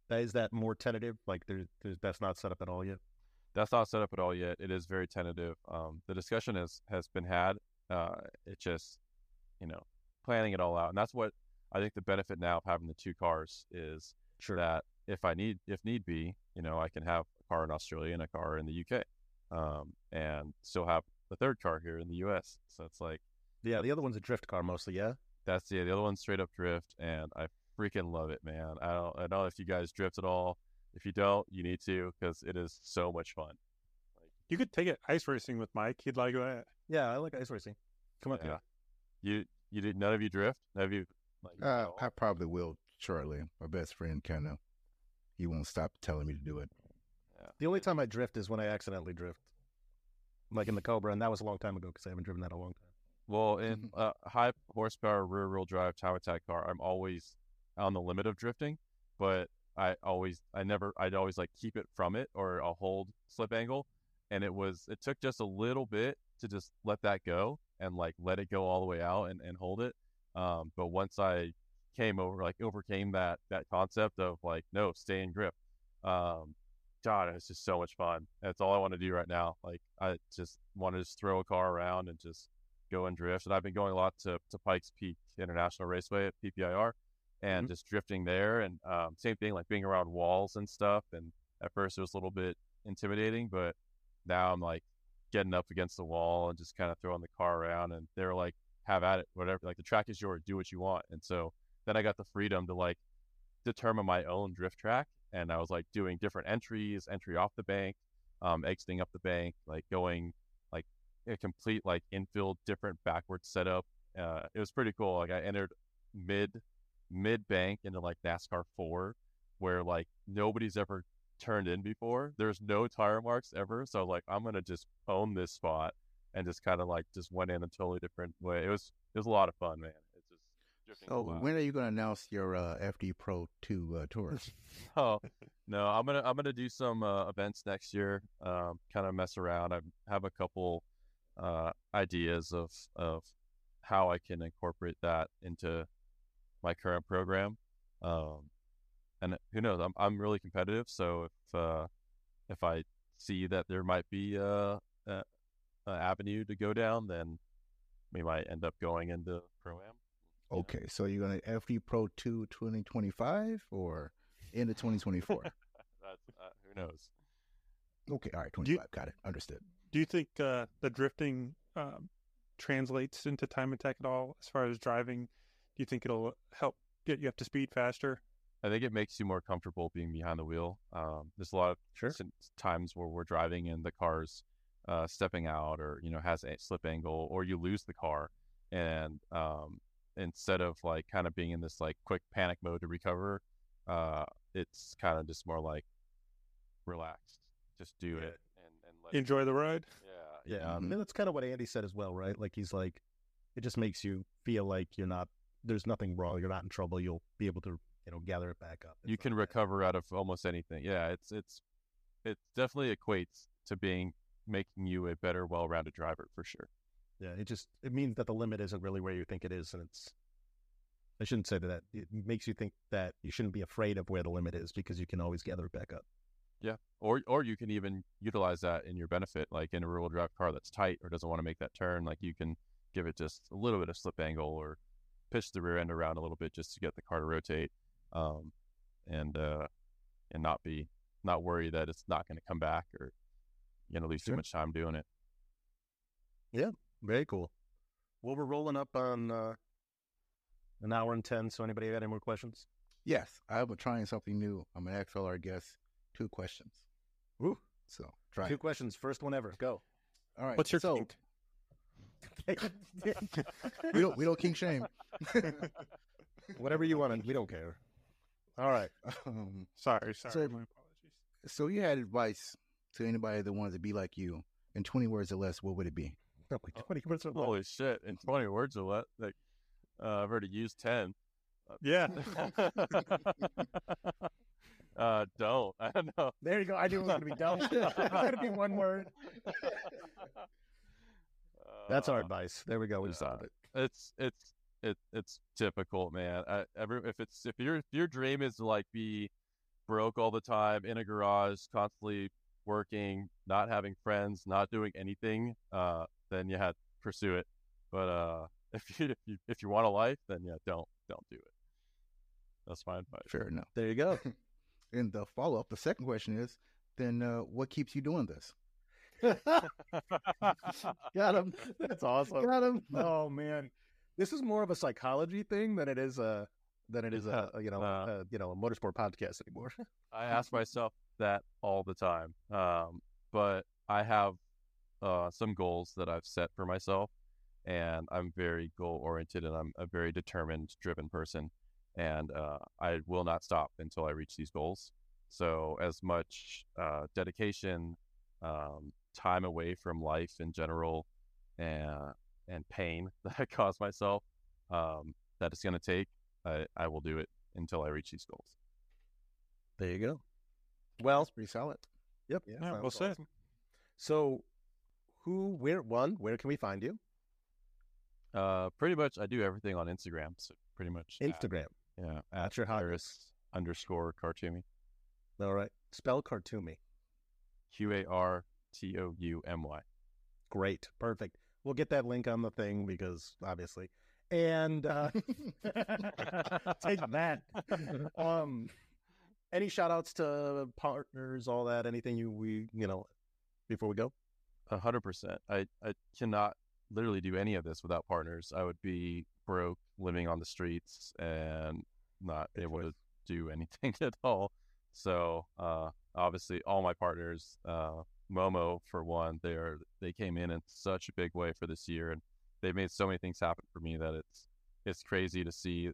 [SPEAKER 2] Is that more tentative? Like that's not set up at all yet?
[SPEAKER 3] That's not set up at all yet. It is very tentative. The discussion has been had. It just, planning it all out. And that's what I think the benefit now of having the two cars is that if need be, I can have a car in Australia and a car in the UK, and still have the third car here in the US. So it's like,
[SPEAKER 2] yeah, the other one's a drift car mostly. Yeah,
[SPEAKER 3] the other one's straight up drift, and I freaking love it, man. I don't know if you guys drift at all. If you don't, you need to, because it is so much fun.
[SPEAKER 4] You could take it ice racing with Mike. He'd like that.
[SPEAKER 2] Yeah, I like ice racing. Come on,
[SPEAKER 3] you did. None of you drift? None of you?
[SPEAKER 1] I probably will shortly. My best friend he won't stop telling me to do it.
[SPEAKER 3] Yeah.
[SPEAKER 2] The only time I drift is when I accidentally drift, like in the Cobra, and that was a long time ago because I haven't driven that in a long time.
[SPEAKER 3] Well, in a high horsepower rear wheel drive time attack car, I'm always on the limit of drifting, but I'd always like keep it from it, or I'll hold slip angle. And it took just a little bit to just let that go and like let it go all the way out and hold it. But once I overcame that concept of like, no, stay in grip. God, it's just so much fun. That's all I want to do right now. Like, I just want to throw a car around and just go and drift. And I've been going a lot to Pikes Peak International Raceway at PPIR and just drifting there. And same thing, like being around walls and stuff. And at first it was a little bit intimidating, but now I'm like getting up against the wall and just kind of throwing the car around, and they're like, have at it, whatever. Like, the track is yours, do what you want. And so then I got the freedom to like determine my own drift track. And I was like doing different entry off the bank, exiting up the bank, like going like a complete like infield different backwards setup. It was pretty cool. Like, I entered mid bank into like NASCAR 4, where like nobody's ever turned in before. There's no tire marks ever. So like, I'm gonna just own this spot, and just kind of like just went in a totally different way. It was a lot of fun, man. It's just drifting.
[SPEAKER 1] So when are you gonna announce your FD Pro 2 tours?
[SPEAKER 3] Oh no, I'm gonna do some events next year. Kind of mess around. I have a couple ideas of how I can incorporate that into my current program. And who knows? I'm really competitive, so if I see that there might be a avenue to go down, then we might end up going into Pro-Am.
[SPEAKER 1] Okay, so you're going to FD Pro 2 2025 or into 2024?
[SPEAKER 3] That's who knows.
[SPEAKER 1] Okay, all right, 25. Got it. Understood.
[SPEAKER 4] Do you think the drifting translates into time attack at all as far as driving? Do you think it'll help get you up to speed faster?
[SPEAKER 3] I think it makes you more comfortable being behind the wheel. There's a lot of times where we're driving and the car's stepping out, or has a slip angle, or you lose the car, and instead of like kind of being in this like quick panic mode to recover, it's kind of just more like relaxed, just do it and let
[SPEAKER 4] enjoy the ride.
[SPEAKER 3] Yeah.
[SPEAKER 2] I mean, that's kind of what Andy said as well, right? Like, he's like, it just makes you feel like there's nothing wrong, you're not in trouble, you'll be able to gather it back up.
[SPEAKER 3] You can recover out of almost anything. Yeah, it definitely equates to making you a better, well-rounded driver for sure.
[SPEAKER 2] Yeah, it means that the limit isn't really where you think it is, and I shouldn't say that. It makes you think that you shouldn't be afraid of where the limit is, because you can always gather it back up.
[SPEAKER 3] Yeah, or you can even utilize that in your benefit, like in a rear-wheel drive car that's tight or doesn't want to make that turn. Like, you can give it just a little bit of slip angle, or pitch the rear end around a little bit just to get the car to rotate, and not worry that it's not going to come back, or you're going to lose too much time doing it.
[SPEAKER 2] Yeah, very cool. Well, we're rolling up on an hour and 10. So anybody got any more questions?
[SPEAKER 1] Yes, I'm trying something new. I'm gonna ask all our guests 2 questions.
[SPEAKER 2] Ooh,
[SPEAKER 1] so try
[SPEAKER 2] 2
[SPEAKER 1] it.
[SPEAKER 2] questions. First one ever. Go.
[SPEAKER 1] All right.
[SPEAKER 4] What's your kink?
[SPEAKER 1] we don't kink shame.
[SPEAKER 2] Whatever you want, we don't care. All right.
[SPEAKER 4] Sorry.
[SPEAKER 1] So,
[SPEAKER 4] my apologies.
[SPEAKER 1] So you had advice to anybody that wanted to be like you in 20 words or less, what would it be?
[SPEAKER 2] 20 words or less.
[SPEAKER 3] Holy shit! In 20 words or less, like I've already used 10.
[SPEAKER 4] Yeah.
[SPEAKER 3] Don't. I don't know.
[SPEAKER 2] There you go. I knew it was going to be dumb. It's going to be one word. That's our advice. There we go. We solved it.
[SPEAKER 3] It's typical, man. If your dream is to like be broke all the time in a garage, constantly working, not having friends, not doing anything, then yeah, pursue it. But if you want a life, then yeah, don't do it. That's my advice.
[SPEAKER 1] Fair enough.
[SPEAKER 5] There you go.
[SPEAKER 1] And the follow-up, the second question is, then what keeps you doing this?
[SPEAKER 5] Got him. That's awesome.
[SPEAKER 2] Got him. Oh man, this is more of a psychology thing than it is a motorsport podcast anymore.
[SPEAKER 3] I ask myself that all the time. But I have some goals that I've set for myself, and I'm very goal oriented, and I'm a very determined, driven person, and I will not stop until I reach these goals. So as much dedication, time away from life in general, and pain that I cause myself, that it's going to take, I will do it until I reach these goals.
[SPEAKER 2] There you go. Well,
[SPEAKER 1] That's pretty solid.
[SPEAKER 2] yep.
[SPEAKER 4] Yeah,
[SPEAKER 2] sounds
[SPEAKER 4] well said.
[SPEAKER 2] awesome. So, where can we find you?
[SPEAKER 3] Pretty much, I do everything on Instagram. So pretty much
[SPEAKER 2] Instagram.
[SPEAKER 3] at
[SPEAKER 2] That's your hot.
[SPEAKER 3] Iris_Kartoumy.
[SPEAKER 2] All right. Spell Kartoumy.
[SPEAKER 3] QARTOUMY.
[SPEAKER 2] Great. Perfect. We'll get that link on the thing because obviously. And take that. Any shout outs to partners, all that, anything before we go?
[SPEAKER 3] 100%. I cannot literally do any of this without partners. I would be broke, living on the streets, and not able to do anything at all. So obviously, all my partners, Momo for one, they came in such a big way for this year, and they've made so many things happen for me that it's crazy to see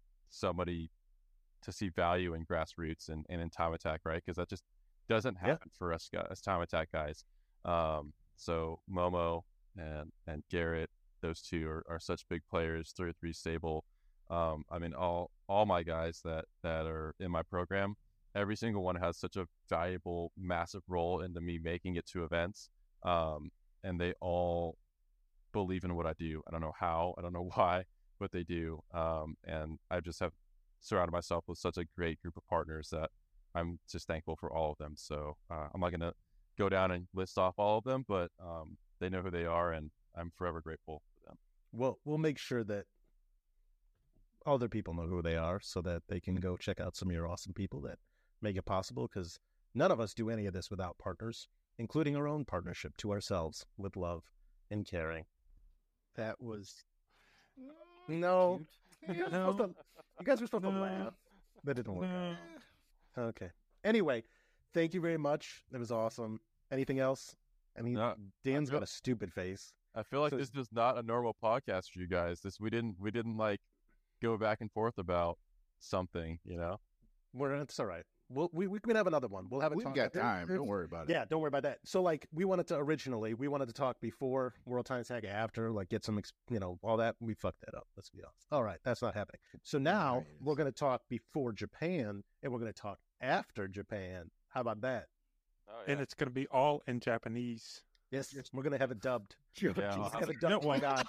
[SPEAKER 3] value in grassroots and in time attack, right? Because that just doesn't happen for us guys, as time attack guys. So Momo and Garrett, those two are such big players. 303 Stable. I mean, all my guys that are in my program, every single one has such a valuable, massive role into me making it to events. And they all believe in what I do. I don't know how, I don't know why, but they do. And I just have surrounded myself with such a great group of partners that I'm just thankful for all of them. So I'm not going to go down and list off all of them, but they know who they are, and I'm forever grateful for them.
[SPEAKER 2] Well, we'll make sure that other people know who they are so that they can go check out some of your awesome people that make it possible, because none of us do any of this without partners, including our own partnership to ourselves with love and caring.
[SPEAKER 5] That was
[SPEAKER 2] No.
[SPEAKER 5] cute.
[SPEAKER 2] You guys were supposed to laugh. That didn't work out. Okay. Anyway, thank you very much. It was awesome. Anything else? I mean,
[SPEAKER 3] No,
[SPEAKER 2] Dan's got a stupid face.
[SPEAKER 3] I feel like
[SPEAKER 2] So-
[SPEAKER 3] this is not a normal podcast for you guys. We didn't like go back and forth about something, you know?
[SPEAKER 2] It's all right. We can have another one. We'll have a
[SPEAKER 1] We've
[SPEAKER 2] talk.
[SPEAKER 1] got time. Don't worry about it.
[SPEAKER 2] Yeah, don't worry about that. So, like, we wanted to talk before World Time Attack, after, like, get some, all that. We fucked that up. Let's be honest. All right, that's not happening. So now
[SPEAKER 1] Nice.
[SPEAKER 2] we're going to talk before Japan, and we're going to talk after Japan. How about that?
[SPEAKER 3] Oh,
[SPEAKER 4] And it's going to be all in Japanese.
[SPEAKER 2] Yes, we're going to have it dubbed.
[SPEAKER 3] Yeah, I'll
[SPEAKER 2] Have it
[SPEAKER 4] No,
[SPEAKER 2] dubbed. Oh my
[SPEAKER 4] well-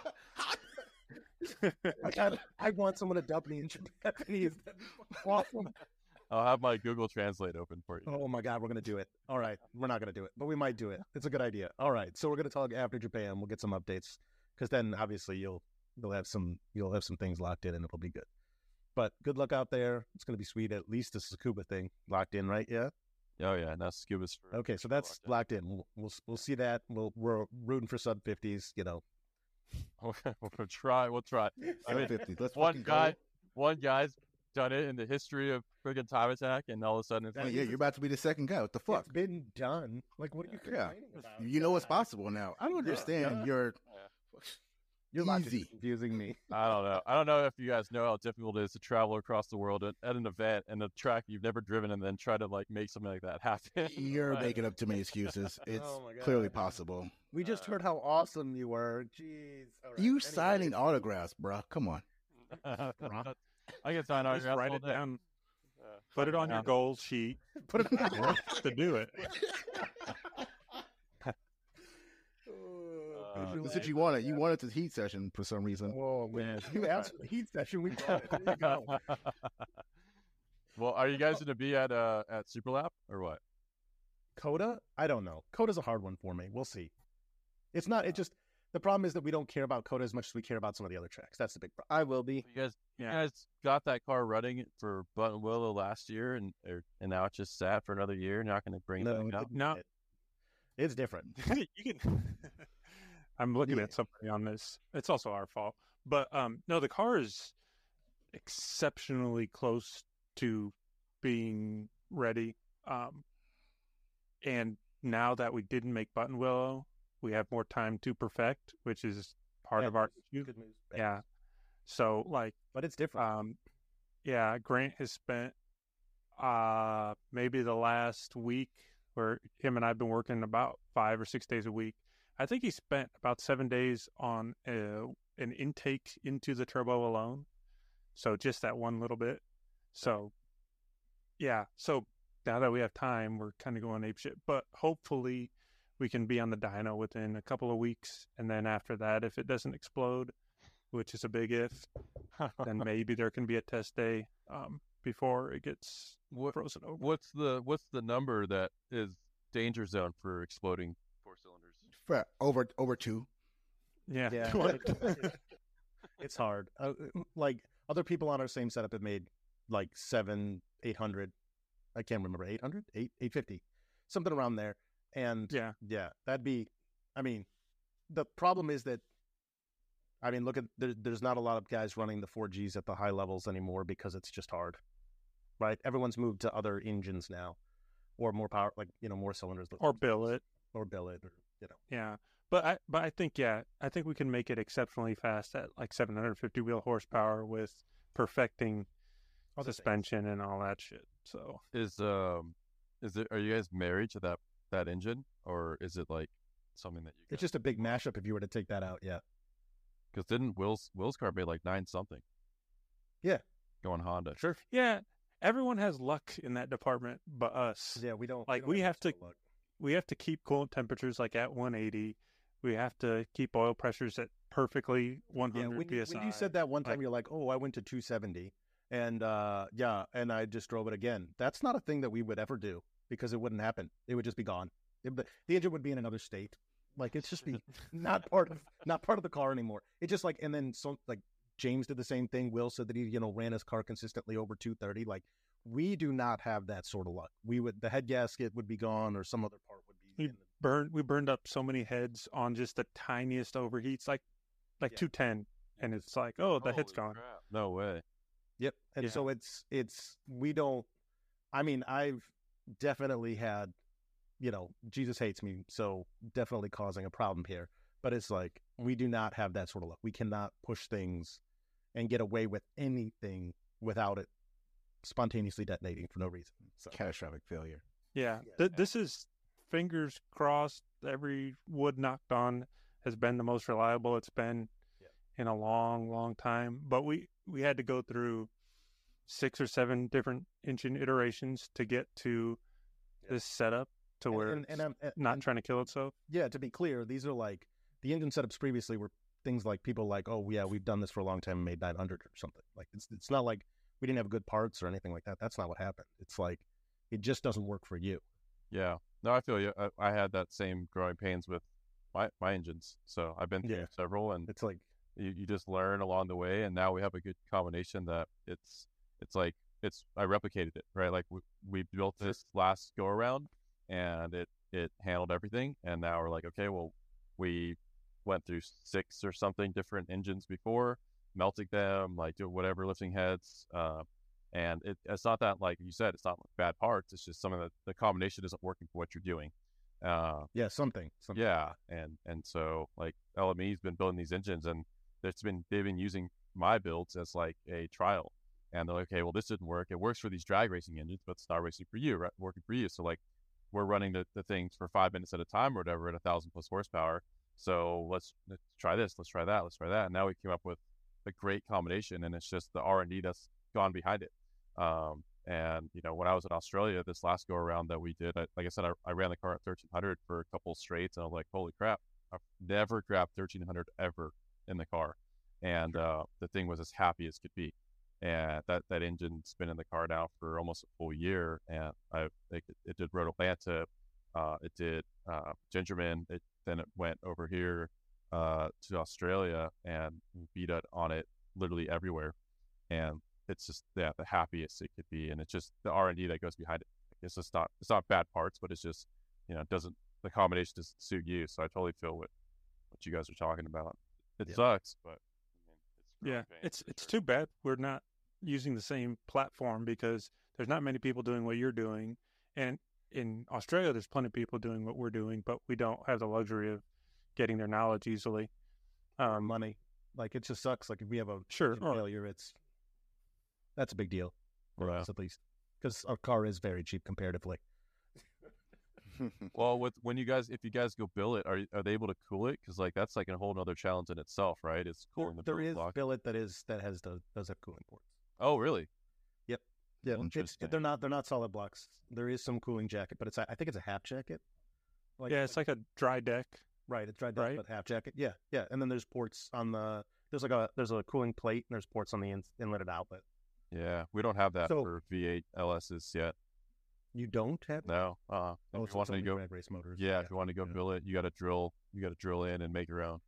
[SPEAKER 2] God. I want someone to dub me in Japanese. That'd be awesome.
[SPEAKER 3] I'll have my Google Translate open for you.
[SPEAKER 2] Oh my God, we're gonna do it. All right, we're not gonna do it, but we might do it. It's a good idea. All right, so we're gonna talk after Japan. We'll get some updates, because then obviously you'll have some things locked in, and it'll be good. But good luck out there. It's gonna be sweet. At least the Tsukuba thing locked in, right? Yeah.
[SPEAKER 3] Oh yeah, now Scuba's for
[SPEAKER 2] Okay, so that's locked in. We'll see that. We're rooting for sub 50s.
[SPEAKER 3] We'll try. I mean,
[SPEAKER 1] 50. Let's
[SPEAKER 3] one
[SPEAKER 1] fucking go.
[SPEAKER 3] one guy's done it in the history of friggin' time attack, and all of a sudden it's
[SPEAKER 1] Oh,
[SPEAKER 3] like,
[SPEAKER 1] yeah, you're about to be the second guy. What the fuck?
[SPEAKER 2] It's been done. Like, what are you
[SPEAKER 1] Yeah.
[SPEAKER 2] complaining about?
[SPEAKER 1] You know what's possible now. I don't understand. You're
[SPEAKER 2] Your logic
[SPEAKER 1] easy.
[SPEAKER 2] is confusing me.
[SPEAKER 3] I don't know. I don't know if you guys know how difficult it is to travel across the world at an event and a track you've never driven, and then try to like make something like that happen.
[SPEAKER 1] You're
[SPEAKER 3] Right.
[SPEAKER 1] making up too many excuses. It's
[SPEAKER 2] Oh my God.
[SPEAKER 1] clearly possible.
[SPEAKER 2] We just heard how awesome you were. Jeez. All right.
[SPEAKER 1] You
[SPEAKER 2] Anyway.
[SPEAKER 1] signing autographs, bro. Come on.
[SPEAKER 3] I can sign
[SPEAKER 4] Just
[SPEAKER 3] autographs
[SPEAKER 4] write
[SPEAKER 3] all
[SPEAKER 4] it
[SPEAKER 3] day.
[SPEAKER 4] down. Put it on your
[SPEAKER 3] Yeah.
[SPEAKER 4] goal sheet
[SPEAKER 2] Put it on.
[SPEAKER 4] to do it.
[SPEAKER 1] That's what you wanted. You wanted the heat session for some reason.
[SPEAKER 2] Oh man, you asked for the heat session. We got it. There you go.
[SPEAKER 3] Well, are you guys going to be at Superlap or what?
[SPEAKER 2] Coda? I don't know. Coda's a hard one for me. We'll see. It's not. It just the problem is that we don't care about Coda as much as we care about some of the other tracks. That's the big problem.
[SPEAKER 5] I will be.
[SPEAKER 3] You guys got that car running for Buttonwillow last year, and now it's just sat for another year. Not going to bring it back up.
[SPEAKER 4] No,
[SPEAKER 2] It's different.
[SPEAKER 4] you can. I'm looking at somebody on this. It's also our fault, but no, the car is exceptionally close to being ready. And now that we didn't make Buttonwillow, we have more time to perfect, which is part of our issue.
[SPEAKER 2] Good news.
[SPEAKER 4] Yeah. So
[SPEAKER 2] But it's different.
[SPEAKER 4] Grant has spent maybe the last week where him and I've been working about 5 or 6 days a week. I think he spent about 7 days on an intake into the turbo alone. So just that one little bit. So yeah. So now that we have time, we're kind of going apeshit. But hopefully we can be on the dyno within a couple of weeks. And then after that, if it doesn't explode, which is a big if, then maybe there can be a test day before it gets frozen over.
[SPEAKER 3] What's the number that is danger zone for exploding 4 cylinders?
[SPEAKER 1] For over 2.
[SPEAKER 4] Yeah.
[SPEAKER 2] It's hard. Like other people on our same setup have made like 700, 800. I can't remember 800, 850, something around there. And yeah, that'd be. I mean, the problem is that. I mean, look at there's not a lot of guys running the 4Gs at the high levels anymore because it's just hard, right? Everyone's moved to other engines now, or more power, like more cylinders,
[SPEAKER 4] or billet,
[SPEAKER 2] or
[SPEAKER 4] Yeah, but I think I think we can make it exceptionally fast at like 750 wheel horsepower with perfecting suspension and all that shit. So
[SPEAKER 3] are you guys married to that engine, or is it like something that you?
[SPEAKER 2] It's just a big mashup if you were to take that out, yeah.
[SPEAKER 3] Because didn't Will's car made like 9 something?
[SPEAKER 2] Yeah,
[SPEAKER 3] going Honda.
[SPEAKER 2] Sure.
[SPEAKER 4] Yeah, everyone has luck in that department, but us.
[SPEAKER 2] Yeah, we don't.
[SPEAKER 4] We have to keep coolant temperatures like at 180. We have to keep oil pressures at perfectly 100 psi.
[SPEAKER 2] When you said that one time, you're like, "Oh, I went to 270," and and I just drove it again. That's not a thing that we would ever do because it wouldn't happen. It would just be gone. The engine would be in another state. Like it's just be not part of the car anymore. It just and then James did the same thing. Will said that he ran his car consistently over 230. Like we do not have that sort of luck. The head gasket would be gone or some other part would be.
[SPEAKER 4] We burned up so many heads on just the tiniest overheats, like 210, and it's like, oh, the head's gone.
[SPEAKER 3] Crap. No way.
[SPEAKER 2] Yep. And so we don't. I mean, I've definitely had. Jesus hates me, so definitely causing a problem here. But it's like, we do not have that sort of luck. We cannot push things and get away with anything without it spontaneously detonating for no reason. So
[SPEAKER 1] Catastrophic failure.
[SPEAKER 4] Yeah. This is, fingers crossed, every wood knocked on has been the most reliable it's been in a long, long time. But we had to go through 6 or 7 different engine iterations to get to this setup. To where it's not trying to kill itself.
[SPEAKER 2] Yeah, to be clear, these are like the engine setups previously were things like people like, oh yeah, we've done this for a long time and made 900 or something. Like it's not like we didn't have good parts or anything like that. That's not what happened. It's like it just doesn't work for you.
[SPEAKER 3] Yeah, no, I feel you. I had that same growing pains with my engines, so I've been through several, and
[SPEAKER 2] it's like
[SPEAKER 3] you just learn along the way, and now we have a good combination that it's like I replicated it, right? Like we built this last go around. And it handled everything. And now we're like, okay, well, we went through 6 or something different engines before, melting them, like doing whatever, lifting heads. And it's not that, like you said, it's not like bad parts. It's just something that the combination isn't working for what you're doing.
[SPEAKER 2] Something.
[SPEAKER 3] Yeah, and so like LME's been building these engines, and they've been using my builds as like a trial. And they're like, okay, well, this didn't work. It works for these drag racing engines, but it's not racing for you, right? Working for you. So like, we're running the things for 5 minutes at a time or whatever at 1,000 plus horsepower. So let's try this, let's try that. And now we came up with a great combination, and it's just the R&D that's gone behind it. And when I was in Australia, this last go around that we did, like I said, I ran the car at 1,300 for a couple of straights, and I was like, holy crap, I've never grabbed 1,300 ever in the car. And the thing was as happy as could be. and that engine's been in the car now for almost a full year. And it did Road Atlanta, it did Gingerman, then it went over here to Australia and beat it on it literally everywhere. And it's just the happiest it could be, and it's just the R&D that goes behind it. It's just it's not bad parts, but it's just it doesn't, the combination doesn't suit you. So I totally feel what you guys are talking about. It sucks, but
[SPEAKER 4] yeah, it's too bad we're not using the same platform, because there's not many people doing what you're doing, and in Australia there's plenty of people doing what we're doing, but we don't have the luxury of getting their knowledge easily.
[SPEAKER 2] Money, like, it just sucks. Like, if we have a
[SPEAKER 4] Sure.
[SPEAKER 2] failure, that's a big deal for us, at least, because our car is very cheap comparatively.
[SPEAKER 3] Well, if you guys go billet, are they able to cool it? Because that's like a whole other challenge in itself, right? It's cooling the
[SPEAKER 2] There is
[SPEAKER 3] block.
[SPEAKER 2] billet that does have cooling ports.
[SPEAKER 3] Oh, really?
[SPEAKER 2] Yep. Yeah,
[SPEAKER 1] Interesting.
[SPEAKER 2] they're not solid blocks. There is some cooling jacket, but I think it's a half jacket.
[SPEAKER 4] It's like a dry deck.
[SPEAKER 2] Right, it's dry deck,
[SPEAKER 4] right?
[SPEAKER 2] but half jacket. Yeah, yeah. And then there's ports on there's a cooling plate, and there's ports on the inlet and outlet.
[SPEAKER 3] Yeah, we don't have that
[SPEAKER 2] So-
[SPEAKER 3] for V8 LSs yet.
[SPEAKER 2] You don't have
[SPEAKER 3] No. If
[SPEAKER 2] Oh,
[SPEAKER 3] you
[SPEAKER 2] so it's
[SPEAKER 3] want to
[SPEAKER 2] only
[SPEAKER 3] go,
[SPEAKER 2] drag race motors.
[SPEAKER 3] yeah, if you want to go billet, you got to drill in and make your own.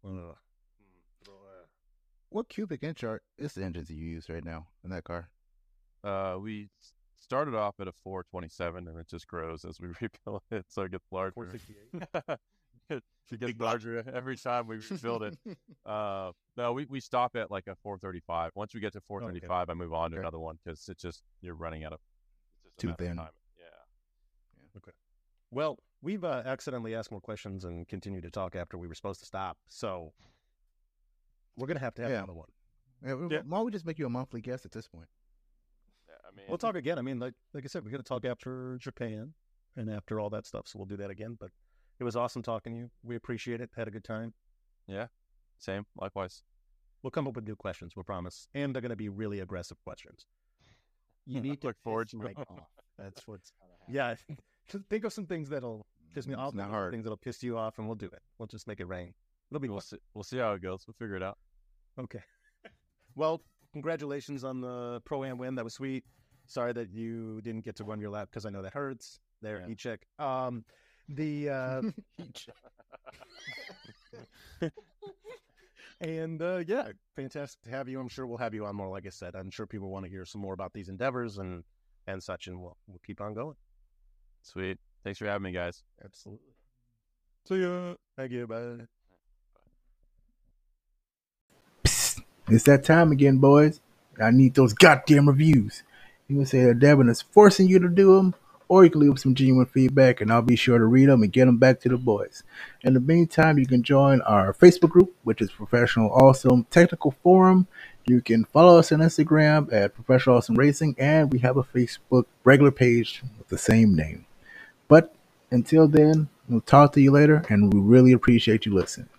[SPEAKER 1] What cubic inch is the engines you use right now in that car?
[SPEAKER 3] We started off at a 427, and it just grows as we rebuild it, so it gets larger.
[SPEAKER 2] 468.
[SPEAKER 3] It gets larger every time we rebuild it. No, we stop at like a 435. Once we get to 435, I move on to
[SPEAKER 1] Okay.
[SPEAKER 3] another one, because it's just you're running out of. It's just a
[SPEAKER 1] Too
[SPEAKER 3] matter of
[SPEAKER 1] thin.
[SPEAKER 3] time. Yeah.
[SPEAKER 2] Well, we've accidentally asked more questions and continued to talk after we were supposed to stop, so we're gonna have to have
[SPEAKER 1] Yeah.
[SPEAKER 2] another one.
[SPEAKER 1] Yeah,
[SPEAKER 4] Yeah.
[SPEAKER 1] why don't we just make you a monthly guest at this point?
[SPEAKER 3] Yeah, I mean,
[SPEAKER 2] We'll talk again. I mean, like I said, we're gonna talk after Japan and after all that stuff, so we'll do that again. But it was awesome talking to you. We appreciate it. Had a good time.
[SPEAKER 3] same, likewise.
[SPEAKER 2] We'll come up with new questions, we promise, and they're gonna be really aggressive questions. You need to
[SPEAKER 3] Look forward
[SPEAKER 2] piss
[SPEAKER 3] to
[SPEAKER 2] Mike
[SPEAKER 3] it.
[SPEAKER 2] off. That's what's gonna happen. Yeah, just think of some things that'll piss me off.
[SPEAKER 1] It's not
[SPEAKER 2] think of some
[SPEAKER 1] hard.
[SPEAKER 2] Things that'll piss you off, and we'll do it. We'll just make it rain. It'll be
[SPEAKER 3] We'll
[SPEAKER 2] fun.
[SPEAKER 3] see. We'll see how it goes. We'll figure it out.
[SPEAKER 2] Okay. Well, congratulations on the Pro-Am win. That was sweet. Sorry that you didn't get to run your lap, because I know that hurts. There,
[SPEAKER 1] Yeah.
[SPEAKER 2] E-check. And yeah, fantastic to have you. I'm sure we'll have you on more. Like I said, I'm sure people want to hear some more about these endeavors and such, and we'll keep on going.
[SPEAKER 3] Sweet. Thanks for having me, guys.
[SPEAKER 2] Absolutely.
[SPEAKER 4] See ya.
[SPEAKER 2] Thank you. Bye.
[SPEAKER 1] Psst, it's that time again, boys. I need those goddamn reviews. You can say that Devin is forcing you to do them, or you can leave some genuine feedback, and I'll be sure to read them and get them back to the boys. In the meantime, you can join our Facebook group, which is Professional Awesome Technical Forum. You can follow us on Instagram at Professional Awesome Racing, and we have a Facebook regular page with the same name. But until then, we'll talk to you later, and we really appreciate you listening.